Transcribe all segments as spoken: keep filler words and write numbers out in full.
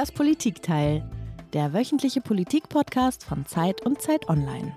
Das Politikteil, der wöchentliche Politik-Podcast von Zeit und Zeit Online.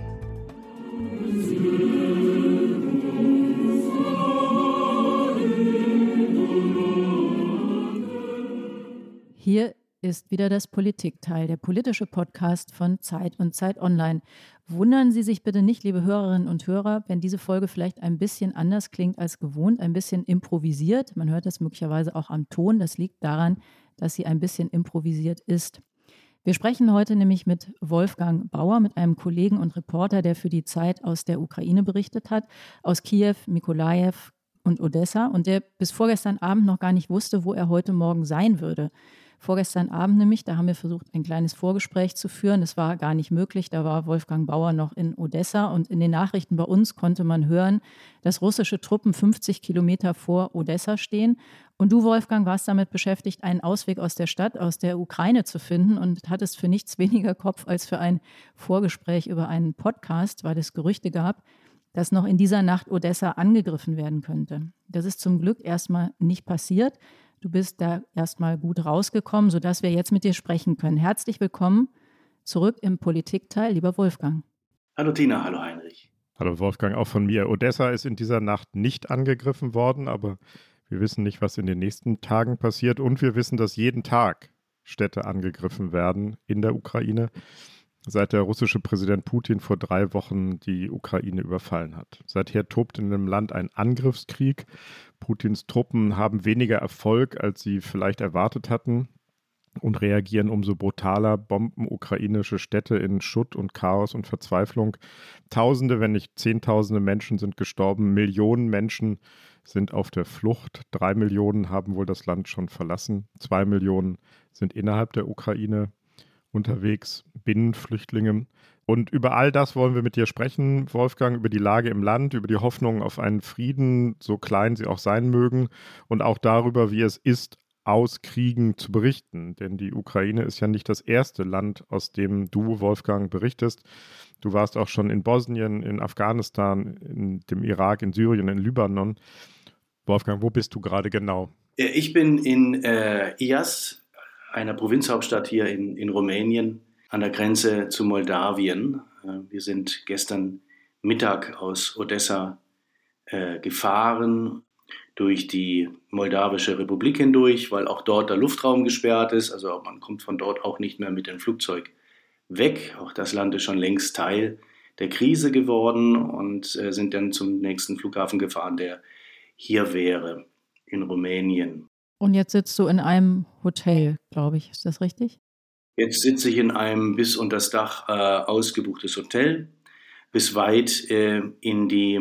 Hier ist wieder das Politikteil, der politische Podcast von Zeit und Zeit Online. Wundern Sie sich bitte nicht, liebe Hörerinnen und Hörer, wenn diese Folge vielleicht ein bisschen anders klingt als gewohnt, ein bisschen improvisiert. Man hört das möglicherweise auch am Ton. Das liegt daran, dass sie ein bisschen improvisiert ist. Wir sprechen heute nämlich mit Wolfgang Bauer, mit einem Kollegen und Reporter, der für die Zeit aus der Ukraine berichtet hat, aus Kiew, Mykolajiw und Odessa und der bis vorgestern Abend noch gar nicht wusste, wo er heute Morgen sein würde. Vorgestern Abend nämlich, da haben wir versucht, ein kleines Vorgespräch zu führen. Das war gar nicht möglich. Da war Wolfgang Bauer noch in Odessa. Und in den Nachrichten bei uns konnte man hören, dass russische Truppen fünfzig Kilometer vor Odessa stehen. Und du, Wolfgang, warst damit beschäftigt, einen Ausweg aus der Stadt, aus der Ukraine zu finden und hattest für nichts weniger Kopf als für ein Vorgespräch über einen Podcast, weil es Gerüchte gab, dass noch in dieser Nacht Odessa angegriffen werden könnte. Das ist zum Glück erstmal nicht passiert. Du bist da erstmal gut rausgekommen, sodass wir jetzt mit dir sprechen können. Herzlich willkommen zurück im Politikteil, lieber Wolfgang. Hallo Tina, hallo Heinrich. Hallo Wolfgang, auch von mir. Odessa ist in dieser Nacht nicht angegriffen worden, aber wir wissen nicht, was in den nächsten Tagen passiert. Und wir wissen, dass jeden Tag Städte angegriffen werden in der Ukraine, seit der russische Präsident Putin vor drei Wochen die Ukraine überfallen hat. Seither tobt in dem Land ein Angriffskrieg. Putins Truppen haben weniger Erfolg, als sie vielleicht erwartet hatten und reagieren umso brutaler, bomben ukrainische Städte in Schutt und Chaos und Verzweiflung. Tausende, wenn nicht Zehntausende Menschen sind gestorben, Millionen Menschen sind auf der Flucht. Drei Millionen haben wohl das Land schon verlassen. Zwei Millionen sind innerhalb der Ukraine unterwegs, Binnenflüchtlinge. Und über all das wollen wir mit dir sprechen, Wolfgang, über die Lage im Land, über die Hoffnung auf einen Frieden, so klein sie auch sein mögen, und auch darüber, wie es ist, aus Kriegen zu berichten. Denn die Ukraine ist ja nicht das erste Land, aus dem du, Wolfgang, berichtest. Du warst auch schon in Bosnien, in Afghanistan, in dem Irak, in Syrien, in Libanon. Wolfgang, wo bist du gerade genau? Ich bin in äh, Iaz, einer Provinzhauptstadt hier in, in Rumänien, an der Grenze zu Moldawien. Wir sind gestern Mittag aus Odessa äh, gefahren, durch die Moldawische Republik hindurch, weil auch dort der Luftraum gesperrt ist. Also man kommt von dort auch nicht mehr mit dem Flugzeug weg. Auch das Land ist schon längst Teil der Krise geworden und äh, sind dann zum nächsten Flughafen gefahren, der hier wäre, in Rumänien. Und jetzt sitzt du in einem Hotel, glaube ich. Ist das richtig? Jetzt sitze ich in einem bis unter das Dach äh, ausgebuchtes Hotel. Bis weit äh, in, die,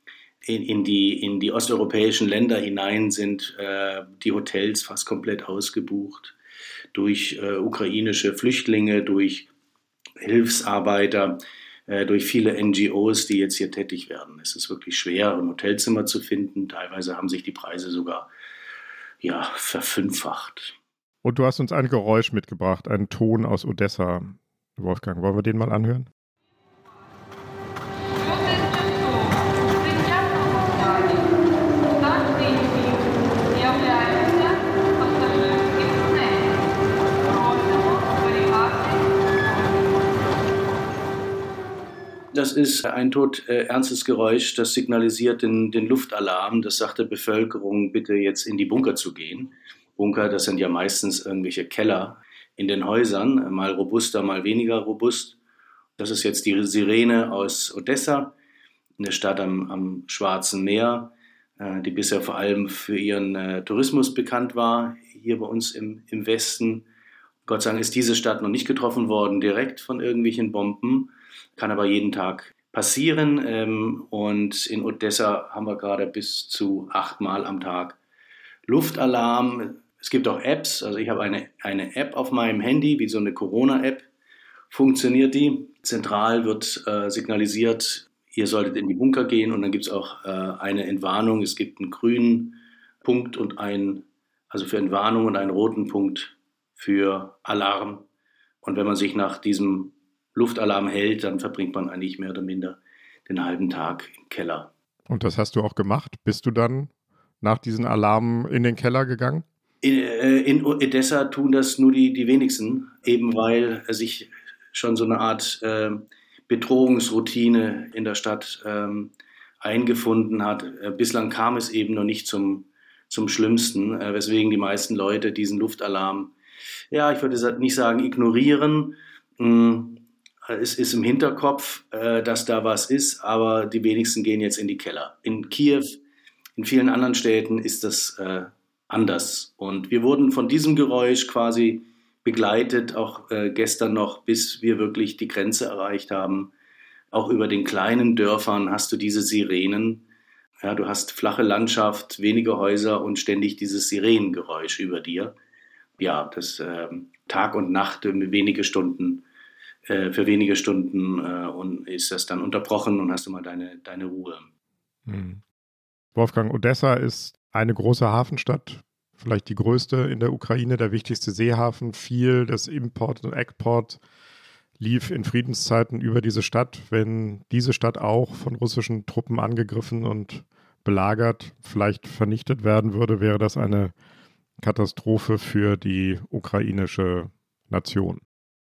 in, in, die, in die osteuropäischen Länder hinein sind äh, die Hotels fast komplett ausgebucht. Durch äh, ukrainische Flüchtlinge, durch Hilfsarbeiter, äh, durch viele N G Os, die jetzt hier tätig werden. Es ist wirklich schwer, ein Hotelzimmer zu finden. Teilweise haben sich die Preise sogar ja, verfünffacht. Und du hast uns ein Geräusch mitgebracht, einen Ton aus Odessa. Wolfgang, wollen wir den mal anhören? Das ist ein todernstes Geräusch, das signalisiert den, den Luftalarm. Das sagt der Bevölkerung, bitte jetzt in die Bunker zu gehen. Bunker, das sind ja meistens irgendwelche Keller in den Häusern, mal robuster, mal weniger robust. Das ist jetzt die Sirene aus Odessa, eine Stadt am, am Schwarzen Meer, äh, die bisher vor allem für ihren äh, Tourismus bekannt war, hier bei uns im, im Westen. Gott sei Dank ist diese Stadt noch nicht getroffen worden, direkt von irgendwelchen Bomben. Kann aber jeden Tag passieren. Ähm, und in Odessa haben wir gerade bis zu achtmal am Tag Luftalarm. Es gibt auch Apps. Also ich habe eine, eine App auf meinem Handy, wie so eine Corona-App. Funktioniert die. Zentral wird äh, signalisiert, ihr solltet in die Bunker gehen. Und dann gibt es auch äh, eine Entwarnung. Es gibt einen grünen Punkt und einen, also für Entwarnung und einen roten Punkt für Alarm. Und wenn man sich nach diesem Luftalarm hält, dann verbringt man eigentlich mehr oder minder den halben Tag im Keller. Und das hast du auch gemacht? Bist du dann nach diesen Alarmen in den Keller gegangen? In, äh, in Odessa tun das nur die, die wenigsten, eben weil sich schon so eine Art äh, Bedrohungsroutine in der Stadt ähm, eingefunden hat. Äh, bislang kam es eben noch nicht zum, zum Schlimmsten, äh, weswegen die meisten Leute diesen Luftalarm, ja, ich würde nicht sagen ignorieren. Mm, es ist im Hinterkopf, äh, dass da was ist, aber die wenigsten gehen jetzt in die Keller. In Kiew, in vielen anderen Städten ist das äh, anders. Und wir wurden von diesem Geräusch quasi begleitet, auch äh, gestern noch, bis wir wirklich die Grenze erreicht haben. Auch über den kleinen Dörfern hast du diese Sirenen. Ja, du hast flache Landschaft, wenige Häuser und ständig dieses Sirenengeräusch über dir. Ja, das äh, Tag und Nacht, äh, wenige Stunden, äh, für wenige Stunden äh, und ist das dann unterbrochen und hast du mal deine, deine Ruhe. Hm. Wolfgang, Odessa ist eine große Hafenstadt, vielleicht die größte in der Ukraine, der wichtigste Seehafen. Viel des Import und Export lief in Friedenszeiten über diese Stadt. Wenn diese Stadt auch von russischen Truppen angegriffen und belagert, vielleicht vernichtet werden würde, wäre das eine Katastrophe für die ukrainische Nation.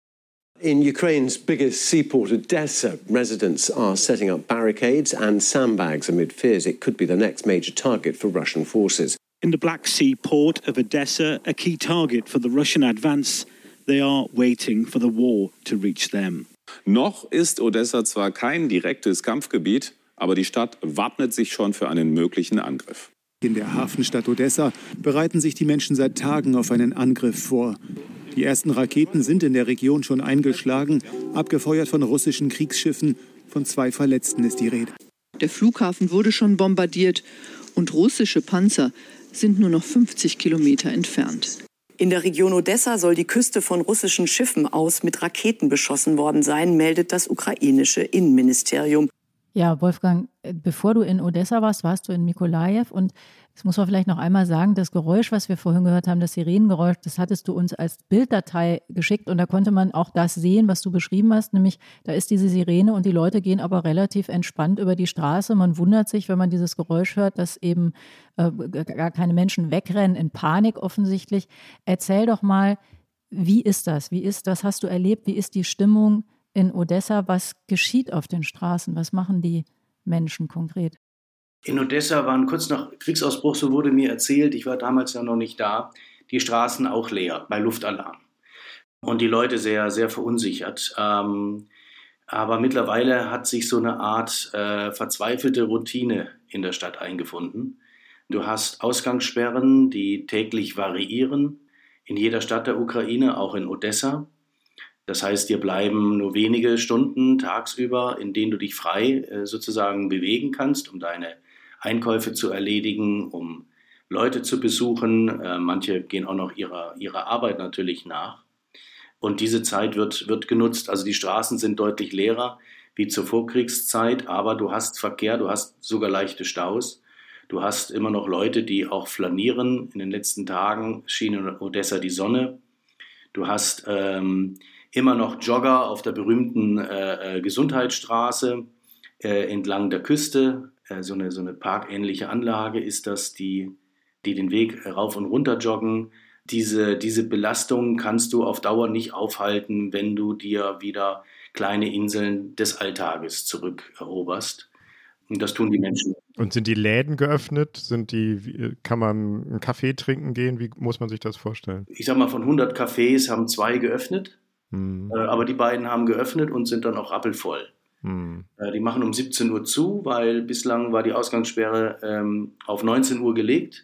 In Ukraine's biggest seaport, Odessa, residents are setting up barricades and sandbags amid fears it could be the next major target for Russian forces. In the Black Sea port of Odessa, a key target for the Russian advance, they are waiting for the war to reach them. Noch ist Odessa zwar kein direktes Kampfgebiet, aber die Stadt wappnet sich schon für einen möglichen Angriff. In der Hafenstadt Odessa bereiten sich die Menschen seit Tagen auf einen Angriff vor. Die ersten Raketen sind in der Region schon eingeschlagen, abgefeuert von russischen Kriegsschiffen. Von zwei Verletzten ist die Rede. Der Flughafen wurde schon bombardiert und russische Panzer sind nur noch fünfzig Kilometer entfernt. In der Region Odessa soll die Küste von russischen Schiffen aus mit Raketen beschossen worden sein, meldet das ukrainische Innenministerium. Ja, Wolfgang, bevor du in Odessa warst, warst du in Mykolajiw und das muss man vielleicht noch einmal sagen, das Geräusch, was wir vorhin gehört haben, das Sirenengeräusch, das hattest du uns als Bilddatei geschickt und da konnte man auch das sehen, was du beschrieben hast, nämlich da ist diese Sirene und die Leute gehen aber relativ entspannt über die Straße. Man wundert sich, wenn man dieses Geräusch hört, dass eben äh, gar keine Menschen wegrennen, in Panik offensichtlich. Erzähl doch mal, wie ist das? Wie ist, was hast du erlebt? Wie ist die Stimmung in Odessa? Was geschieht auf den Straßen? Was machen die Menschen konkret? In Odessa waren kurz nach Kriegsausbruch, so wurde mir erzählt, ich war damals ja noch nicht da, die Straßen auch leer bei Luftalarm. Und die Leute sehr, sehr verunsichert. Ähm, aber mittlerweile hat sich so eine Art äh, verzweifelte Routine in der Stadt eingefunden. Du hast Ausgangssperren, die täglich variieren, in jeder Stadt der Ukraine, auch in Odessa. Das heißt, dir bleiben nur wenige Stunden tagsüber, in denen du dich frei äh, sozusagen bewegen kannst, um deine Einkäufe zu erledigen, um Leute zu besuchen. Äh, manche gehen auch noch ihrer, ihrer Arbeit natürlich nach. Und diese Zeit wird, wird genutzt. Also die Straßen sind deutlich leerer wie zur Vorkriegszeit, aber du hast Verkehr, du hast sogar leichte Staus. Du hast immer noch Leute, die auch flanieren. In den letzten Tagen schien in Odessa die Sonne. Du hast ähm, immer noch Jogger auf der berühmten äh, Gesundheitsstraße äh, entlang der Küste. Äh, so eine, so eine parkähnliche Anlage ist das, die, die den Weg rauf und runter joggen. Diese, diese Belastung kannst du auf Dauer nicht aufhalten, wenn du dir wieder kleine Inseln des Alltages zurückeroberst. Und das tun die Menschen. Und sind die Läden geöffnet? Sind die, kann man einen Kaffee trinken gehen? Wie muss man sich das vorstellen? Ich sag mal, von hundert Cafés haben zwei geöffnet. Hm. Äh, aber die beiden haben geöffnet und sind dann auch rappelvoll. Hm. Äh, die machen um siebzehn Uhr zu, weil bislang war die Ausgangssperre ähm, auf neunzehn Uhr gelegt.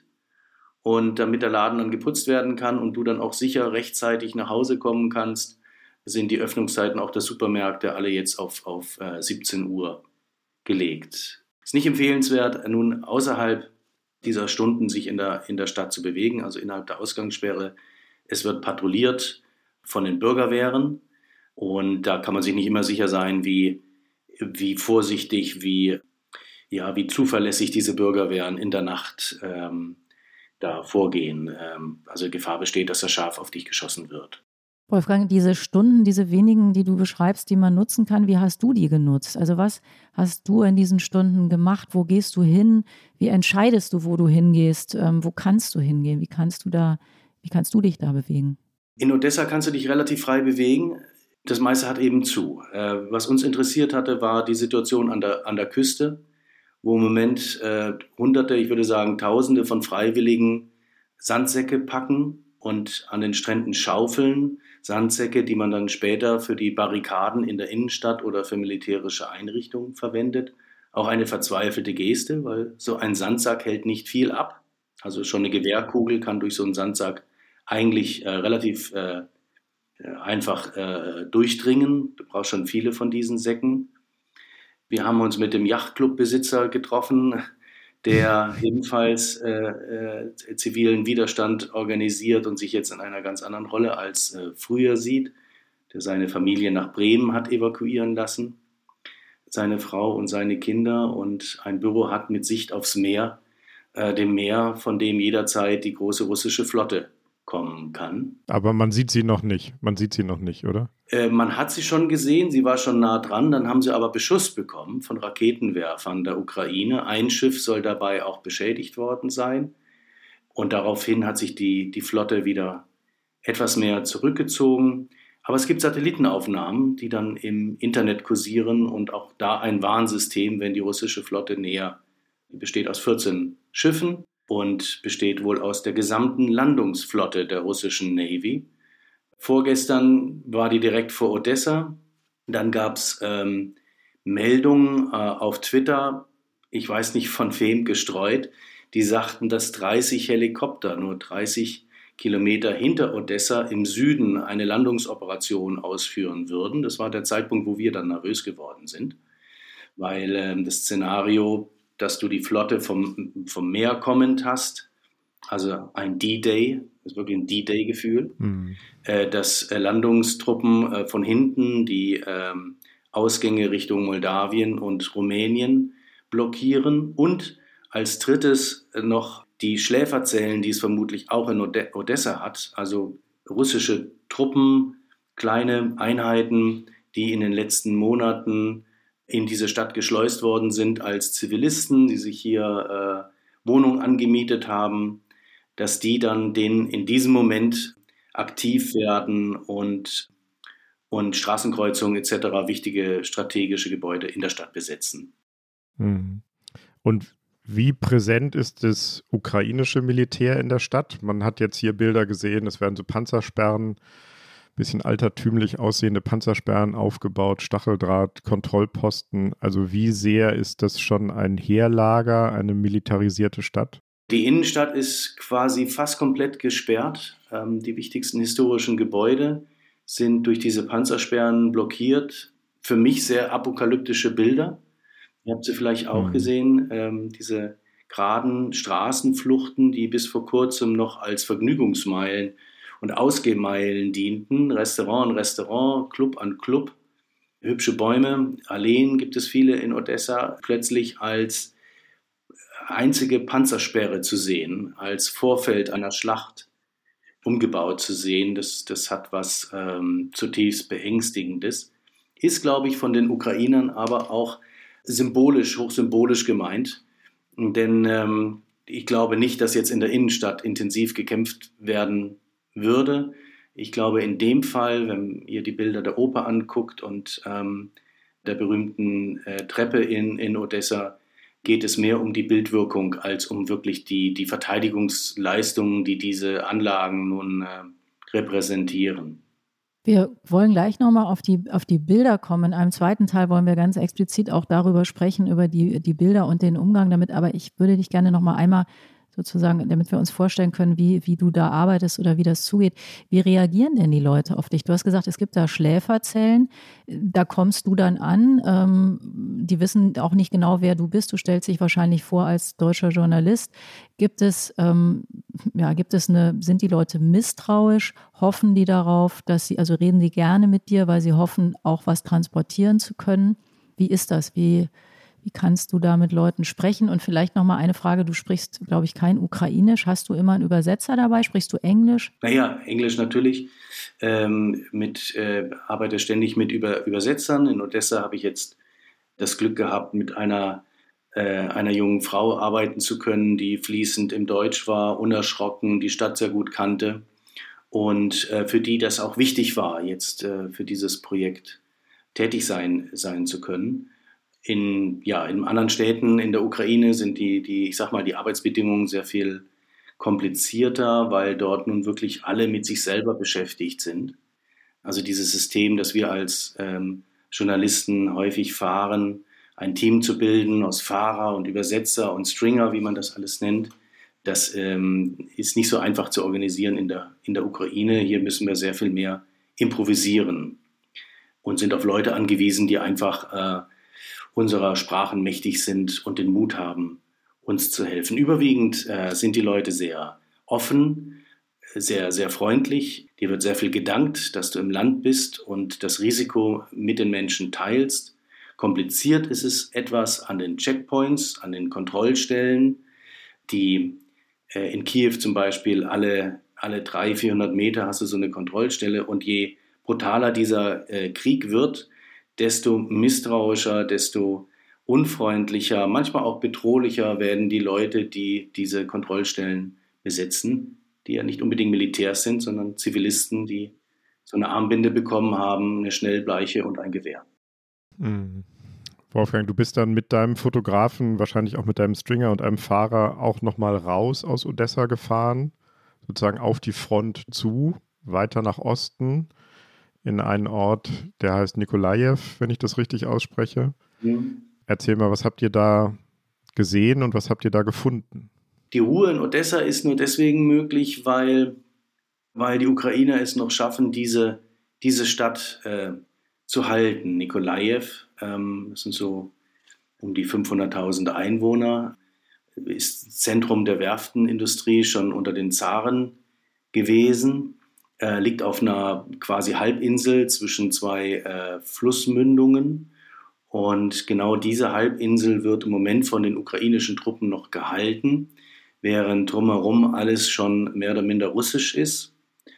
Und damit der Laden dann geputzt werden kann und du dann auch sicher rechtzeitig nach Hause kommen kannst, sind die Öffnungszeiten auch der Supermärkte alle jetzt auf, auf äh, siebzehn Uhr gelegt. Ist nicht empfehlenswert, nun außerhalb dieser Stunden sich in der, in der Stadt zu bewegen, also innerhalb der Ausgangssperre. Es wird patrouilliert von den Bürgerwehren und da kann man sich nicht immer sicher sein, wie, wie vorsichtig, wie, ja, wie zuverlässig diese Bürgerwehren in der Nacht ähm, da vorgehen. Ähm, also Gefahr besteht, dass da scharf auf dich geschossen wird. Wolfgang, diese Stunden, diese wenigen, die du beschreibst, die man nutzen kann, wie hast du die genutzt? Also was hast du in diesen Stunden gemacht? Wo gehst du hin? Wie entscheidest du, wo du hingehst? Ähm, wo kannst du hingehen? Wie kannst du da Wie kannst du dich da bewegen? In Odessa kannst du dich relativ frei bewegen. Das meiste hat eben zu. Äh, was uns interessiert hatte, war die Situation an der, an der Küste, wo im Moment äh, Hunderte, ich würde sagen Tausende von Freiwilligen Sandsäcke packen und an den Stränden schaufeln. Sandsäcke, die man dann später für die Barrikaden in der Innenstadt oder für militärische Einrichtungen verwendet. Auch eine verzweifelte Geste, weil so ein Sandsack hält nicht viel ab. Also schon eine Gewehrkugel kann durch so einen Sandsack eigentlich äh, relativ äh, einfach äh, durchdringen. Du brauchst schon viele von diesen Säcken. Wir haben uns mit dem Yachtclubbesitzer getroffen, der ebenfalls äh, äh, zivilen Widerstand organisiert und sich jetzt in einer ganz anderen Rolle als äh, früher sieht, der seine Familie nach Bremen hat evakuieren lassen, seine Frau und seine Kinder, und ein Büro hat mit Sicht aufs Meer, äh, dem Meer, von dem jederzeit die große russische Flotte kommen kann. Aber man sieht sie noch nicht. Man sieht sie noch nicht, oder? Äh, man hat sie schon gesehen, sie war schon nah dran, dann haben sie aber Beschuss bekommen von Raketenwerfern der Ukraine. Ein Schiff soll dabei auch beschädigt worden sein. Und daraufhin hat sich die, die Flotte wieder etwas mehr zurückgezogen. Aber es gibt Satellitenaufnahmen, die dann im Internet kursieren, und auch da ein Warnsystem, wenn die russische Flotte näher, die besteht aus vierzehn Schiffen und besteht wohl aus der gesamten Landungsflotte der russischen Navy. Vorgestern war die direkt vor Odessa. Dann gab es ähm, Meldungen äh, auf Twitter, ich weiß nicht von wem gestreut, die sagten, dass dreißig Helikopter nur dreißig Kilometer hinter Odessa im Süden eine Landungsoperation ausführen würden. Das war der Zeitpunkt, wo wir dann nervös geworden sind, weil ähm, das Szenario, dass du die Flotte vom, vom Meer kommend hast, also ein D-Day, das ist wirklich ein D-Day-Gefühl, mhm. äh, dass äh, Landungstruppen äh, von hinten die äh, Ausgänge Richtung Moldawien und Rumänien blockieren, und als drittes äh, noch die Schläferzellen, die es vermutlich auch in Ode- Odessa hat, also russische Truppen, kleine Einheiten, die in den letzten Monaten in diese Stadt geschleust worden sind als Zivilisten, die sich hier äh, Wohnungen angemietet haben, dass die dann den in diesem Moment aktiv werden und, und Straßenkreuzungen et cetera wichtige strategische Gebäude in der Stadt besetzen. Mhm. Und wie präsent ist das ukrainische Militär in der Stadt? Man hat jetzt hier Bilder gesehen, es werden so Panzersperren, bisschen altertümlich aussehende Panzersperren aufgebaut, Stacheldraht, Kontrollposten. Also wie sehr ist das schon ein Heerlager, eine militarisierte Stadt? Die Innenstadt ist quasi fast komplett gesperrt. Ähm, die wichtigsten historischen Gebäude sind durch diese Panzersperren blockiert. Für mich sehr apokalyptische Bilder. Ihr habt sie vielleicht auch mhm. gesehen, ähm, diese geraden Straßenfluchten, die bis vor kurzem noch als Vergnügungsmeilen und Ausgehmeilen dienten. Restaurant an Restaurant, Club an Club. Hübsche Bäume, Alleen gibt es viele in Odessa, plötzlich als einzige Panzersperre zu sehen, als Vorfeld einer Schlacht umgebaut zu sehen. Das, das hat was ähm, zutiefst Beängstigendes. Ist, glaube ich, von den Ukrainern aber auch symbolisch, hochsymbolisch gemeint. Denn ähm, ich glaube nicht, dass jetzt in der Innenstadt intensiv gekämpft werden würde. Ich glaube, in dem Fall, wenn ihr die Bilder der Oper anguckt und ähm, der berühmten äh, Treppe in, in Odessa, geht es mehr um die Bildwirkung als um wirklich die, die Verteidigungsleistungen, die diese Anlagen nun äh, repräsentieren. Wir wollen gleich nochmal auf die, auf die Bilder kommen. In einem zweiten Teil wollen wir ganz explizit auch darüber sprechen, über die, die Bilder und den Umgang damit. Aber ich würde dich gerne nochmal einmal sozusagen, damit wir uns vorstellen können, wie, wie du da arbeitest oder wie das zugeht. Wie reagieren denn die Leute auf dich? Du hast gesagt, es gibt da Schläferzellen, da kommst du dann an, ähm, die wissen auch nicht genau, wer du bist, du stellst dich wahrscheinlich vor als deutscher Journalist. Gibt es, ähm, ja, gibt es eine, sind die Leute misstrauisch, hoffen die darauf, dass sie, also reden sie gerne mit dir, weil sie hoffen, auch was transportieren zu können? Wie ist das? Wie Wie kannst du da mit Leuten sprechen? Und vielleicht nochmal eine Frage, du sprichst, glaube ich, kein Ukrainisch. Hast du immer einen Übersetzer dabei? Sprichst du Englisch? Naja, Englisch natürlich. Ähm, mit, äh, arbeite ständig mit Über- Übersetzern. In Odessa habe ich jetzt das Glück gehabt, mit einer, äh, einer jungen Frau arbeiten zu können, die fließend im Deutsch war, unerschrocken, die Stadt sehr gut kannte. und äh, für die das auch wichtig war, jetzt äh, für dieses Projekt tätig sein, sein zu können. In, ja, in anderen Städten in der Ukraine sind die, die, ich sag mal, die Arbeitsbedingungen sehr viel komplizierter, weil dort nun wirklich alle mit sich selber beschäftigt sind. Also dieses System, das wir als ähm, Journalisten häufig fahren, ein Team zu bilden aus Fahrer und Übersetzer und Stringer, wie man das alles nennt, das ähm, ist nicht so einfach zu organisieren in der, in der Ukraine. Hier müssen wir sehr viel mehr improvisieren und sind auf Leute angewiesen, die einfach äh, unserer Sprachen mächtig sind und den Mut haben, uns zu helfen. Überwiegend äh, sind die Leute sehr offen, sehr, sehr freundlich. Dir wird sehr viel gedankt, dass du im Land bist und das Risiko mit den Menschen teilst. Kompliziert ist es etwas an den Checkpoints, an den Kontrollstellen, die äh, in Kiew zum Beispiel alle, alle dreihundert, vierhundert Meter hast du so eine Kontrollstelle, und je brutaler dieser äh, Krieg wird, desto misstrauischer, desto unfreundlicher, manchmal auch bedrohlicher werden die Leute, die diese Kontrollstellen besetzen, die ja nicht unbedingt Militärs sind, sondern Zivilisten, die so eine Armbinde bekommen haben, eine Schnellbleiche und ein Gewehr. Mhm. Wolfgang, du bist dann mit deinem Fotografen, wahrscheinlich auch mit deinem Stringer und einem Fahrer auch nochmal raus aus Odessa gefahren, sozusagen auf die Front zu, weiter nach Osten, in einen Ort, der heißt Nikolajew, wenn ich das richtig ausspreche. Mhm. Erzähl mal, was habt ihr da gesehen und was habt ihr da gefunden? Die Ruhe in Odessa ist nur deswegen möglich, weil, weil die Ukrainer es noch schaffen, diese, diese Stadt äh, zu halten. Nikolajew, ähm, das sind so um die fünfhunderttausend Einwohner, ist Zentrum der Werftenindustrie schon unter den Zaren gewesen. Äh, liegt auf einer quasi Halbinsel zwischen zwei äh, Flussmündungen. Und genau diese Halbinsel wird im Moment von den ukrainischen Truppen noch gehalten, während drumherum alles schon mehr oder minder russisch ist.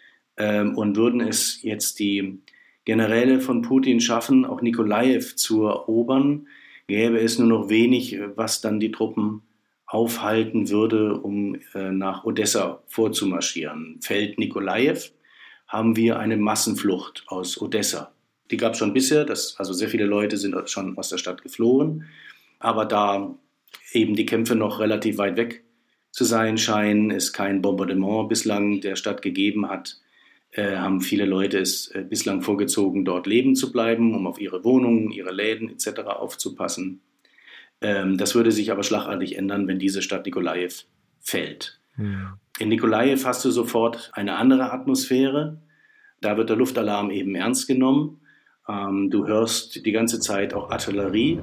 Ähm, und würden es jetzt die Generäle von Putin schaffen, auch Nikolajew zu erobern, gäbe es nur noch wenig, was dann die Truppen aufhalten würde, um äh, nach Odessa vorzumarschieren. Fällt Nikolajew, haben wir eine Massenflucht aus Odessa. Die gab es schon bisher, das, also sehr viele Leute sind schon aus der Stadt geflohen. Aber da eben die Kämpfe noch relativ weit weg zu sein scheinen, es kein Bombardement bislang der Stadt gegeben hat, äh, haben viele Leute es äh, bislang vorgezogen, dort leben zu bleiben, um auf ihre Wohnungen, ihre Läden et cetera aufzupassen. Ähm, das würde sich aber schlagartig ändern, wenn diese Stadt Nikolajew fällt. Mhm. In Nikolajew hast du sofort eine andere Atmosphäre. Da wird der Luftalarm eben ernst genommen. Ähm, du hörst die ganze Zeit auch Artillerie.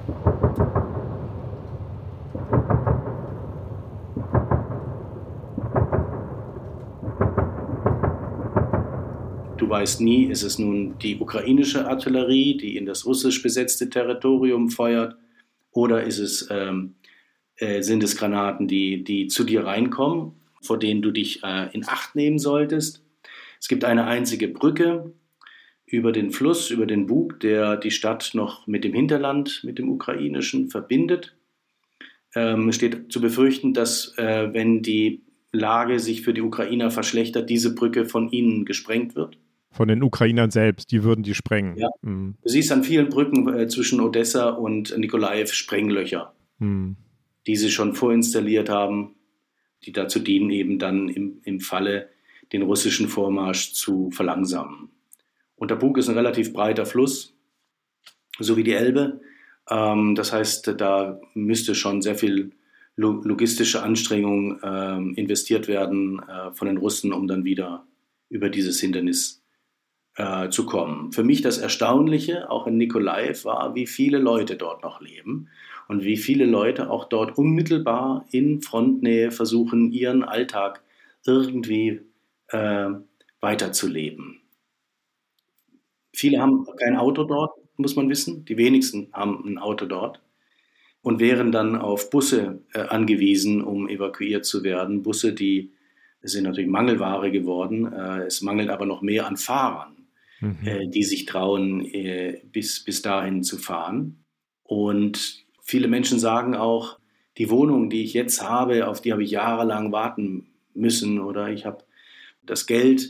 Du weißt nie, ist es nun die ukrainische Artillerie, die in das russisch besetzte Territorium feuert, oder ist es, ähm, äh, sind es Granaten, die, die zu dir reinkommen, vor denen du dich äh, in Acht nehmen solltest. Es gibt eine einzige Brücke über den Fluss, über den Bug, der die Stadt noch mit dem Hinterland, mit dem ukrainischen verbindet. Ähm, es steht zu befürchten, dass äh, wenn die Lage sich für die Ukrainer verschlechtert, diese Brücke von ihnen gesprengt wird. Von den Ukrainern selbst, die würden die sprengen. Ja. Mhm. Du siehst an vielen Brücken äh, zwischen Odessa und Nikolajew Sprenglöcher, mhm. die sie schon vorinstalliert haben, die dazu dienen, eben dann im, im Falle den russischen Vormarsch zu verlangsamen. Und der Bug ist ein relativ breiter Fluss, so wie die Elbe. Ähm, das heißt, da müsste schon sehr viel lo- logistische Anstrengung ähm, investiert werden äh, von den Russen, um dann wieder über dieses Hindernis äh, zu kommen. Für mich das Erstaunliche, auch in Nikolajew, war, wie viele Leute dort noch leben und wie viele Leute auch dort unmittelbar in Frontnähe versuchen, ihren Alltag irgendwie äh, weiterzuleben. Viele haben kein Auto dort, muss man wissen. Die wenigsten haben ein Auto dort und wären dann auf Busse äh, angewiesen, um evakuiert zu werden. Busse, die sind natürlich Mangelware geworden. Äh, es mangelt aber noch mehr an Fahrern, mhm. äh, die sich trauen, äh, bis, bis dahin zu fahren. Und viele Menschen sagen auch, die Wohnung, die ich jetzt habe, auf die habe ich jahrelang warten müssen, oder ich habe das Geld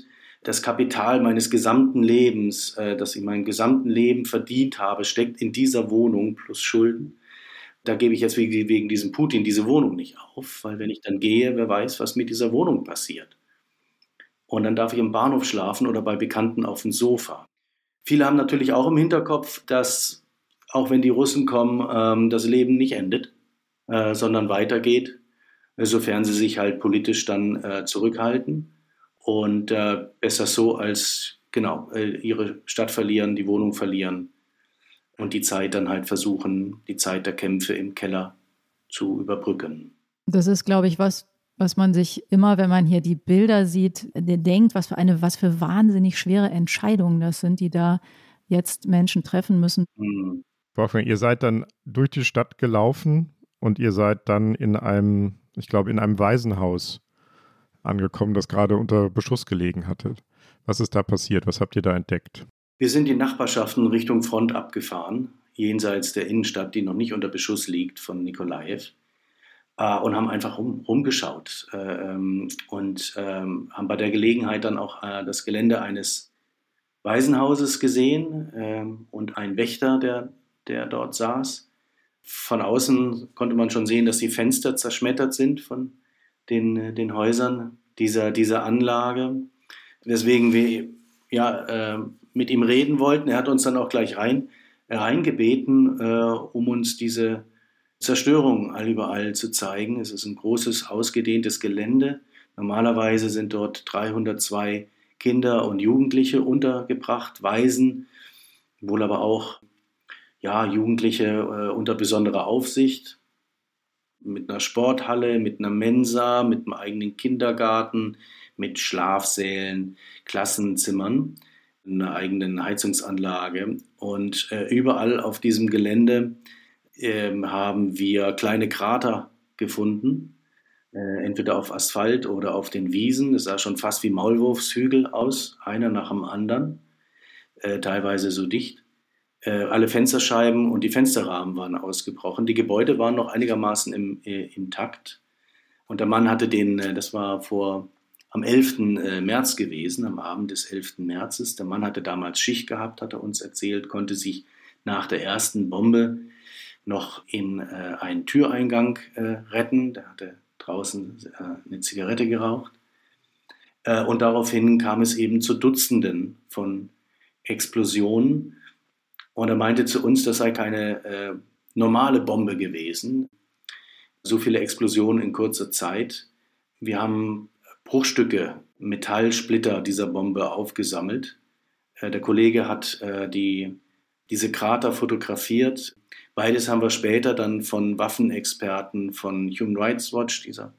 das Kapital meines gesamten Lebens, äh, das ich mein gesamten Leben verdient habe, steckt in dieser Wohnung plus Schulden. Da gebe ich jetzt wegen, wegen diesem Putin diese Wohnung nicht auf, weil wenn ich dann gehe, wer weiß, was mit dieser Wohnung passiert. Und dann darf ich im Bahnhof schlafen oder bei Bekannten auf dem Sofa. Viele haben natürlich auch im Hinterkopf, dass auch wenn die Russen kommen, ähm, das Leben nicht endet, äh, sondern weitergeht, sofern sie sich halt politisch dann äh, zurückhalten. Und äh, besser so als genau äh, ihre Stadt verlieren, die Wohnung verlieren und die Zeit dann halt versuchen, die Zeit der Kämpfe im Keller zu überbrücken. Das ist, glaube ich, was, was man sich immer, wenn man hier die Bilder sieht, denkt, was für eine, was für wahnsinnig schwere Entscheidungen das sind, die da jetzt Menschen treffen müssen. Mhm. Wolfgang, ihr seid dann durch die Stadt gelaufen und ihr seid dann in einem, ich glaube, in einem Waisenhaus angekommen, das gerade unter Beschuss gelegen hatte. Was ist da passiert? Was habt ihr da entdeckt? Wir sind die Nachbarschaften Richtung Front abgefahren, jenseits der Innenstadt, die noch nicht unter Beschuss liegt von Nikolajew, äh, und haben einfach rum, rumgeschaut äh, ähm, und äh, haben bei der Gelegenheit dann auch äh, das Gelände eines Waisenhauses gesehen äh, und einen Wächter, der, der dort saß. Von außen konnte man schon sehen, dass die Fenster zerschmettert sind von den, den Häusern dieser, dieser Anlage, weswegen wir ja, äh, mit ihm reden wollten. Er hat uns dann auch gleich rein, reingebeten, äh, um uns diese Zerstörung allüberall zu zeigen. Es ist ein großes, ausgedehntes Gelände. Normalerweise sind dort dreihundertzwei Kinder und Jugendliche untergebracht, Waisen, wohl aber auch ja, Jugendliche äh, unter besonderer Aufsicht, mit einer Sporthalle, mit einer Mensa, mit einem eigenen Kindergarten, mit Schlafsälen, Klassenzimmern, einer eigenen Heizungsanlage. Und äh, überall auf diesem Gelände äh, haben wir kleine Krater gefunden, äh, entweder auf Asphalt oder auf den Wiesen. Es sah schon fast wie Maulwurfshügel aus, einer nach dem anderen, äh, teilweise so dicht. Äh, alle Fensterscheiben und die Fensterrahmen waren ausgebrochen. Die Gebäude waren noch einigermaßen im, äh, intakt. Und der Mann hatte den, äh, das war vor am elften März gewesen, am Abend des elften Märzes. Der Mann hatte damals Schicht gehabt, hat er uns erzählt, konnte sich nach der ersten Bombe noch in äh, einen Türeingang äh, retten. Der hatte draußen äh, eine Zigarette geraucht. Äh, und daraufhin kam es eben zu Dutzenden von Explosionen. Und er meinte zu uns, das sei keine äh, normale Bombe gewesen. So viele Explosionen in kurzer Zeit. Wir haben Bruchstücke, Metallsplitter dieser Bombe aufgesammelt. Äh, der Kollege hat äh, die, diese Krater fotografiert. Beides haben wir später dann von Waffenexperten von Human Rights Watch, dieser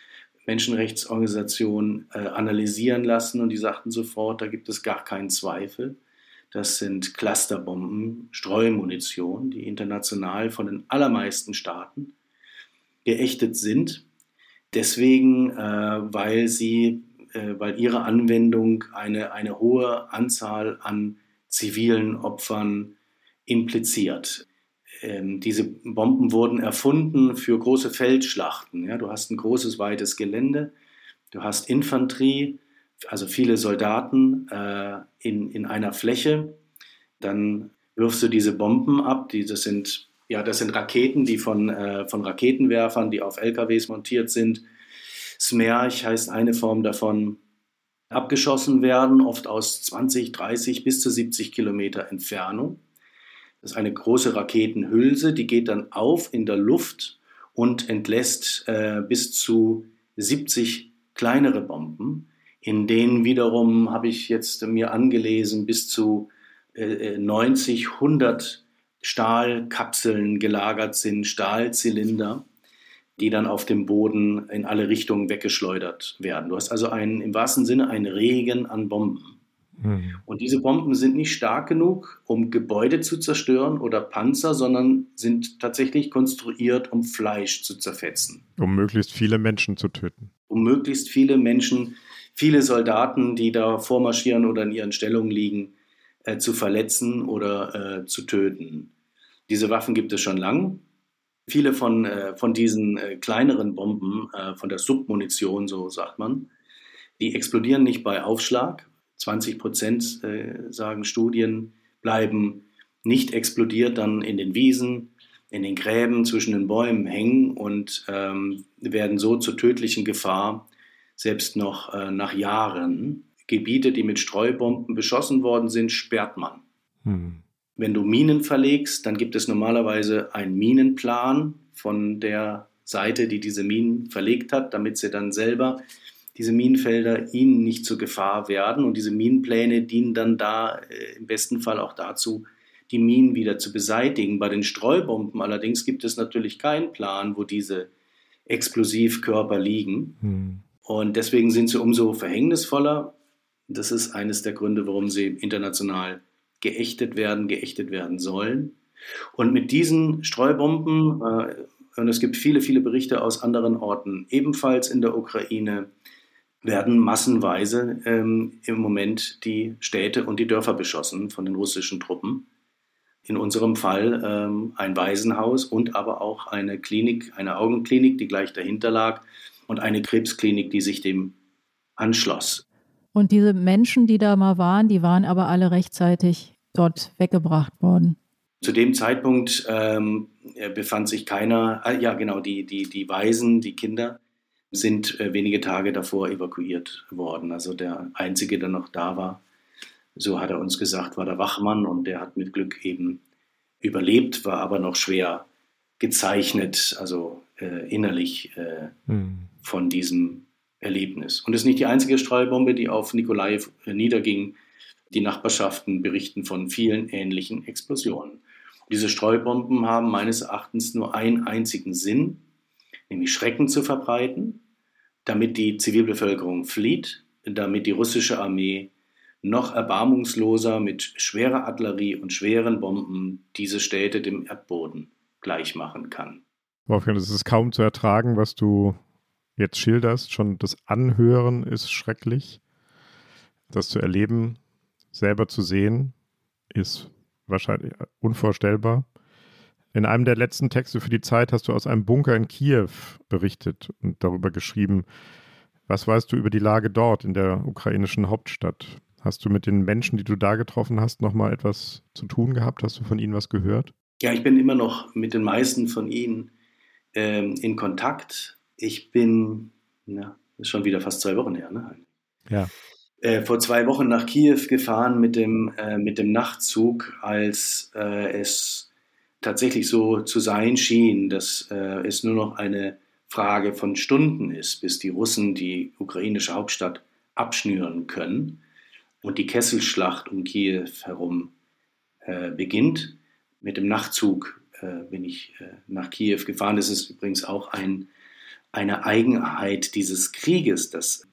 Menschenrechtsorganisation, äh, analysieren lassen. Und die sagten sofort, da gibt es gar keinen Zweifel. Das sind Clusterbomben, Streumunition, die international von den allermeisten Staaten geächtet sind. Deswegen, äh, weil sie, äh, weil ihre Anwendung eine, eine hohe Anzahl an zivilen Opfern impliziert. Ähm, diese Bomben wurden erfunden für große Feldschlachten. Ja? Du hast ein großes, weites Gelände, du hast Infanterie, also viele Soldaten äh, in, in einer Fläche. Dann wirfst du diese Bomben ab. Die, das, sind, ja, das sind Raketen, die von, äh, von Raketenwerfern, die auf L K Ws montiert sind. Smerch heißt eine Form davon, abgeschossen werden, oft aus zwanzig, dreißig bis zu siebzig Kilometer Entfernung. Das ist eine große Raketenhülse, die geht dann auf in der Luft und entlässt äh, bis zu siebzig kleinere Bomben, in denen wiederum, habe ich jetzt mir angelesen, bis zu äh, neunzig, hundert Stahlkapseln gelagert sind, Stahlzylinder, die dann auf dem Boden in alle Richtungen weggeschleudert werden. Du hast also einen, im wahrsten Sinne einen Regen an Bomben. Mhm. Und diese Bomben sind nicht stark genug, um Gebäude zu zerstören oder Panzer, sondern sind tatsächlich konstruiert, um Fleisch zu zerfetzen. Um möglichst viele Menschen zu töten. Um möglichst viele Menschen, viele Soldaten, die da vormarschieren oder in ihren Stellungen liegen, äh, zu verletzen oder äh, zu töten. Diese Waffen gibt es schon lang. Viele von, äh, von diesen äh, kleineren Bomben, äh, von der Submunition, so sagt man, die explodieren nicht bei Aufschlag. zwanzig Prozent, äh, sagen Studien, bleiben nicht explodiert dann in den Wiesen, in den Gräben zwischen den Bäumen hängen und ähm, werden so zur tödlichen Gefahr, selbst noch äh, nach Jahren. Gebiete, die mit Streubomben beschossen worden sind, sperrt man. Hm. Wenn du Minen verlegst, dann gibt es normalerweise einen Minenplan von der Seite, die diese Minen verlegt hat, damit sie dann selber diese Minenfelder ihnen nicht zur Gefahr werden. Und diese Minenpläne dienen dann da äh, im besten Fall auch dazu, die Minen wieder zu beseitigen. Bei den Streubomben allerdings gibt es natürlich keinen Plan, wo diese Explosivkörper liegen. Hm. Und deswegen sind sie umso verhängnisvoller. Das ist eines der Gründe, warum sie international geächtet werden, geächtet werden sollen. Und mit diesen Streubomben, äh, und es gibt viele, viele Berichte aus anderen Orten, ebenfalls in der Ukraine, werden massenweise ähm, im Moment die Städte und die Dörfer beschossen von den russischen Truppen. In unserem Fall ähm, ein Waisenhaus und aber auch eine Klinik, eine Augenklinik, die gleich dahinter lag, und eine Krebsklinik, die sich dem anschloss. Und diese Menschen, die da mal waren, die waren aber alle rechtzeitig dort weggebracht worden. Zu dem Zeitpunkt ähm, befand sich keiner, äh, ja genau, die, die, die Waisen, die Kinder, sind äh, wenige Tage davor evakuiert worden. Also der Einzige, der noch da war, so hat er uns gesagt, war der Wachmann, und der hat mit Glück eben überlebt, war aber noch schwer gezeichnet, also äh, innerlich äh, hm. von diesem Erlebnis. Und es ist nicht die einzige Streubombe, die auf Nikolaew äh, niederging. Die Nachbarschaften berichten von vielen ähnlichen Explosionen. Diese Streubomben haben meines Erachtens nur einen einzigen Sinn, nämlich Schrecken zu verbreiten, damit die Zivilbevölkerung flieht, damit die russische Armee noch erbarmungsloser mit schwerer Artillerie und schweren Bomben diese Städte dem Erdboden gleichmachen kann. Wolfgang, es ist kaum zu ertragen, was du jetzt schilderst. Schon das Anhören ist schrecklich. Das zu erleben, selber zu sehen, ist wahrscheinlich unvorstellbar. In einem der letzten Texte für die Zeit hast du aus einem Bunker in Kiew berichtet und darüber geschrieben. Was weißt du über die Lage dort in der ukrainischen Hauptstadt? Hast du mit den Menschen, die du da getroffen hast, nochmal etwas zu tun gehabt? Hast du von ihnen was gehört? Ja, ich bin immer noch mit den meisten von ihnen ähm, in Kontakt. Ich bin, na, das ist schon wieder fast zwei Wochen her, ne? Ja. Äh, vor zwei Wochen nach Kiew gefahren mit dem, äh, mit dem Nachtzug, als äh, es tatsächlich so zu sein schien, dass äh, es nur noch eine Frage von Stunden ist, bis die Russen die ukrainische Hauptstadt abschnüren können und die Kesselschlacht um Kiew herum äh, beginnt. Mit dem Nachtzug äh, bin ich äh, nach Kiew gefahren. Das ist übrigens auch ein, eine Eigenheit dieses Krieges, dass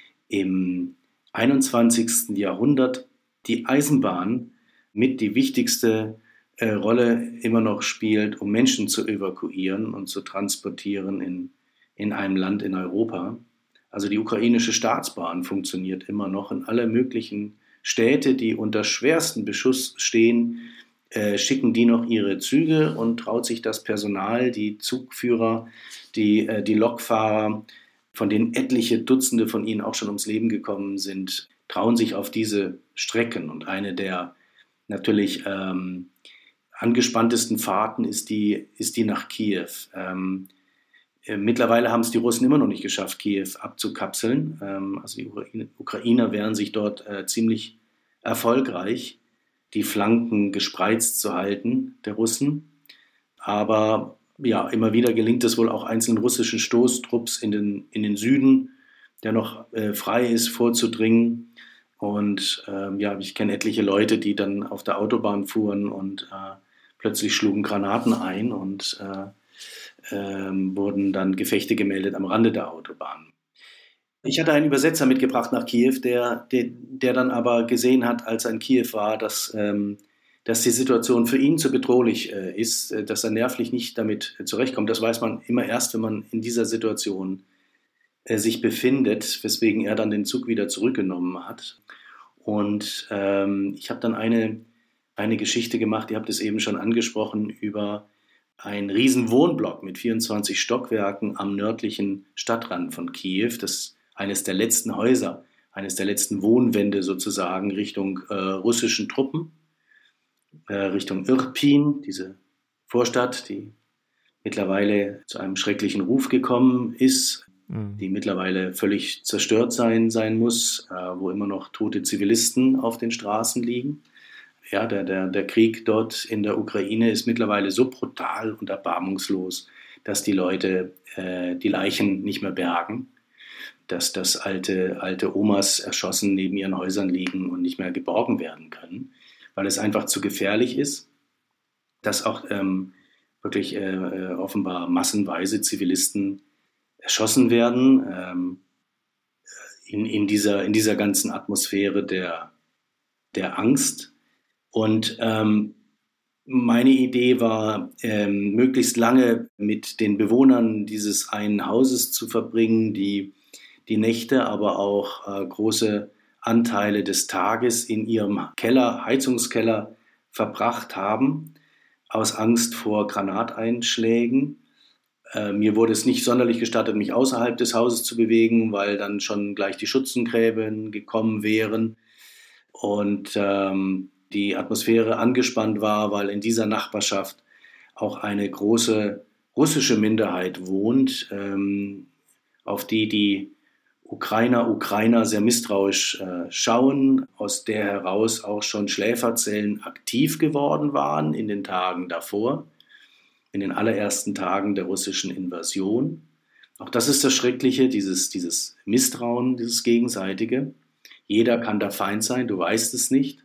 im einundzwanzigsten Jahrhundert die Eisenbahn mit die wichtigste äh, Rolle immer noch spielt, um Menschen zu evakuieren und zu transportieren in, in einem Land in Europa. Also die ukrainische Staatsbahn funktioniert immer noch in alle möglichen Städte, die unter schwerstem Beschuss stehen, äh, schicken die noch ihre Züge und traut sich das Personal, die Zugführer, die, äh, die Lokfahrer, von denen etliche Dutzende von ihnen auch schon ums Leben gekommen sind, trauen sich auf diese Strecken. Und eine der natürlich ähm, angespanntesten Fahrten ist die, ist die nach Kiew. Ähm, äh, mittlerweile haben es die Russen immer noch nicht geschafft, Kiew abzukapseln. Ähm, also die Ukraine, Ukrainer wehren sich dort äh, ziemlich erfolgreich, die Flanken gespreizt zu halten, der Russen. Aber ja, immer wieder gelingt es wohl auch einzelnen russischen Stoßtrupps in den, in den Süden, der noch äh, frei ist, vorzudringen. Und ähm, ja, ich kenne etliche Leute, die dann auf der Autobahn fuhren und äh, plötzlich schlugen Granaten ein und äh, äh, wurden dann Gefechte gemeldet am Rande der Autobahn. Ich hatte einen Übersetzer mitgebracht nach Kiew, der, der, der dann aber gesehen hat, als er in Kiew war, dass ähm, dass die Situation für ihn zu bedrohlich äh, ist, äh, dass er nervlich nicht damit äh, zurechtkommt. Das weiß man immer erst, wenn man in dieser Situation äh, sich befindet, weswegen er dann den Zug wieder zurückgenommen hat. Und ähm, ich habe dann eine, eine Geschichte gemacht, ihr habt es eben schon angesprochen, über einen riesen Wohnblock mit vierundzwanzig Stockwerken am nördlichen Stadtrand von Kiew. Das ist eines der letzten Häuser eines der letzten Wohnwände sozusagen Richtung äh, russischen Truppen, äh, Richtung Irpin, diese Vorstadt, die mittlerweile zu einem schrecklichen Ruf gekommen ist, mhm. die mittlerweile völlig zerstört sein, sein muss, äh, wo immer noch tote Zivilisten auf den Straßen liegen. Ja, der, der, der Krieg dort in der Ukraine ist mittlerweile so brutal und erbarmungslos, dass die Leute äh, die Leichen nicht mehr bergen, dass das alte, alte Omas erschossen neben ihren Häusern liegen und nicht mehr geborgen werden können, weil es einfach zu gefährlich ist, dass auch ähm, wirklich äh, offenbar massenweise Zivilisten erschossen werden ähm, in, in, dieser, in dieser ganzen Atmosphäre der, der Angst. Und ähm, meine Idee war, ähm, möglichst lange mit den Bewohnern dieses einen Hauses zu verbringen, die die Nächte, aber auch äh, große Anteile des Tages in ihrem Keller, Heizungskeller verbracht haben, aus Angst vor Granateinschlägen. Äh, mir wurde es nicht sonderlich gestattet, mich außerhalb des Hauses zu bewegen, weil dann schon gleich die Schützengräben gekommen wären und ähm, die Atmosphäre angespannt war, weil in dieser Nachbarschaft auch eine große russische Minderheit wohnt, ähm, auf die die Ukrainer, Ukrainer sehr misstrauisch äh, schauen, aus der heraus auch schon Schläferzellen aktiv geworden waren in den Tagen davor, in den allerersten Tagen der russischen Invasion. Auch das ist das Schreckliche, dieses, dieses Misstrauen, dieses Gegenseitige. Jeder kann der Feind sein, du weißt es nicht.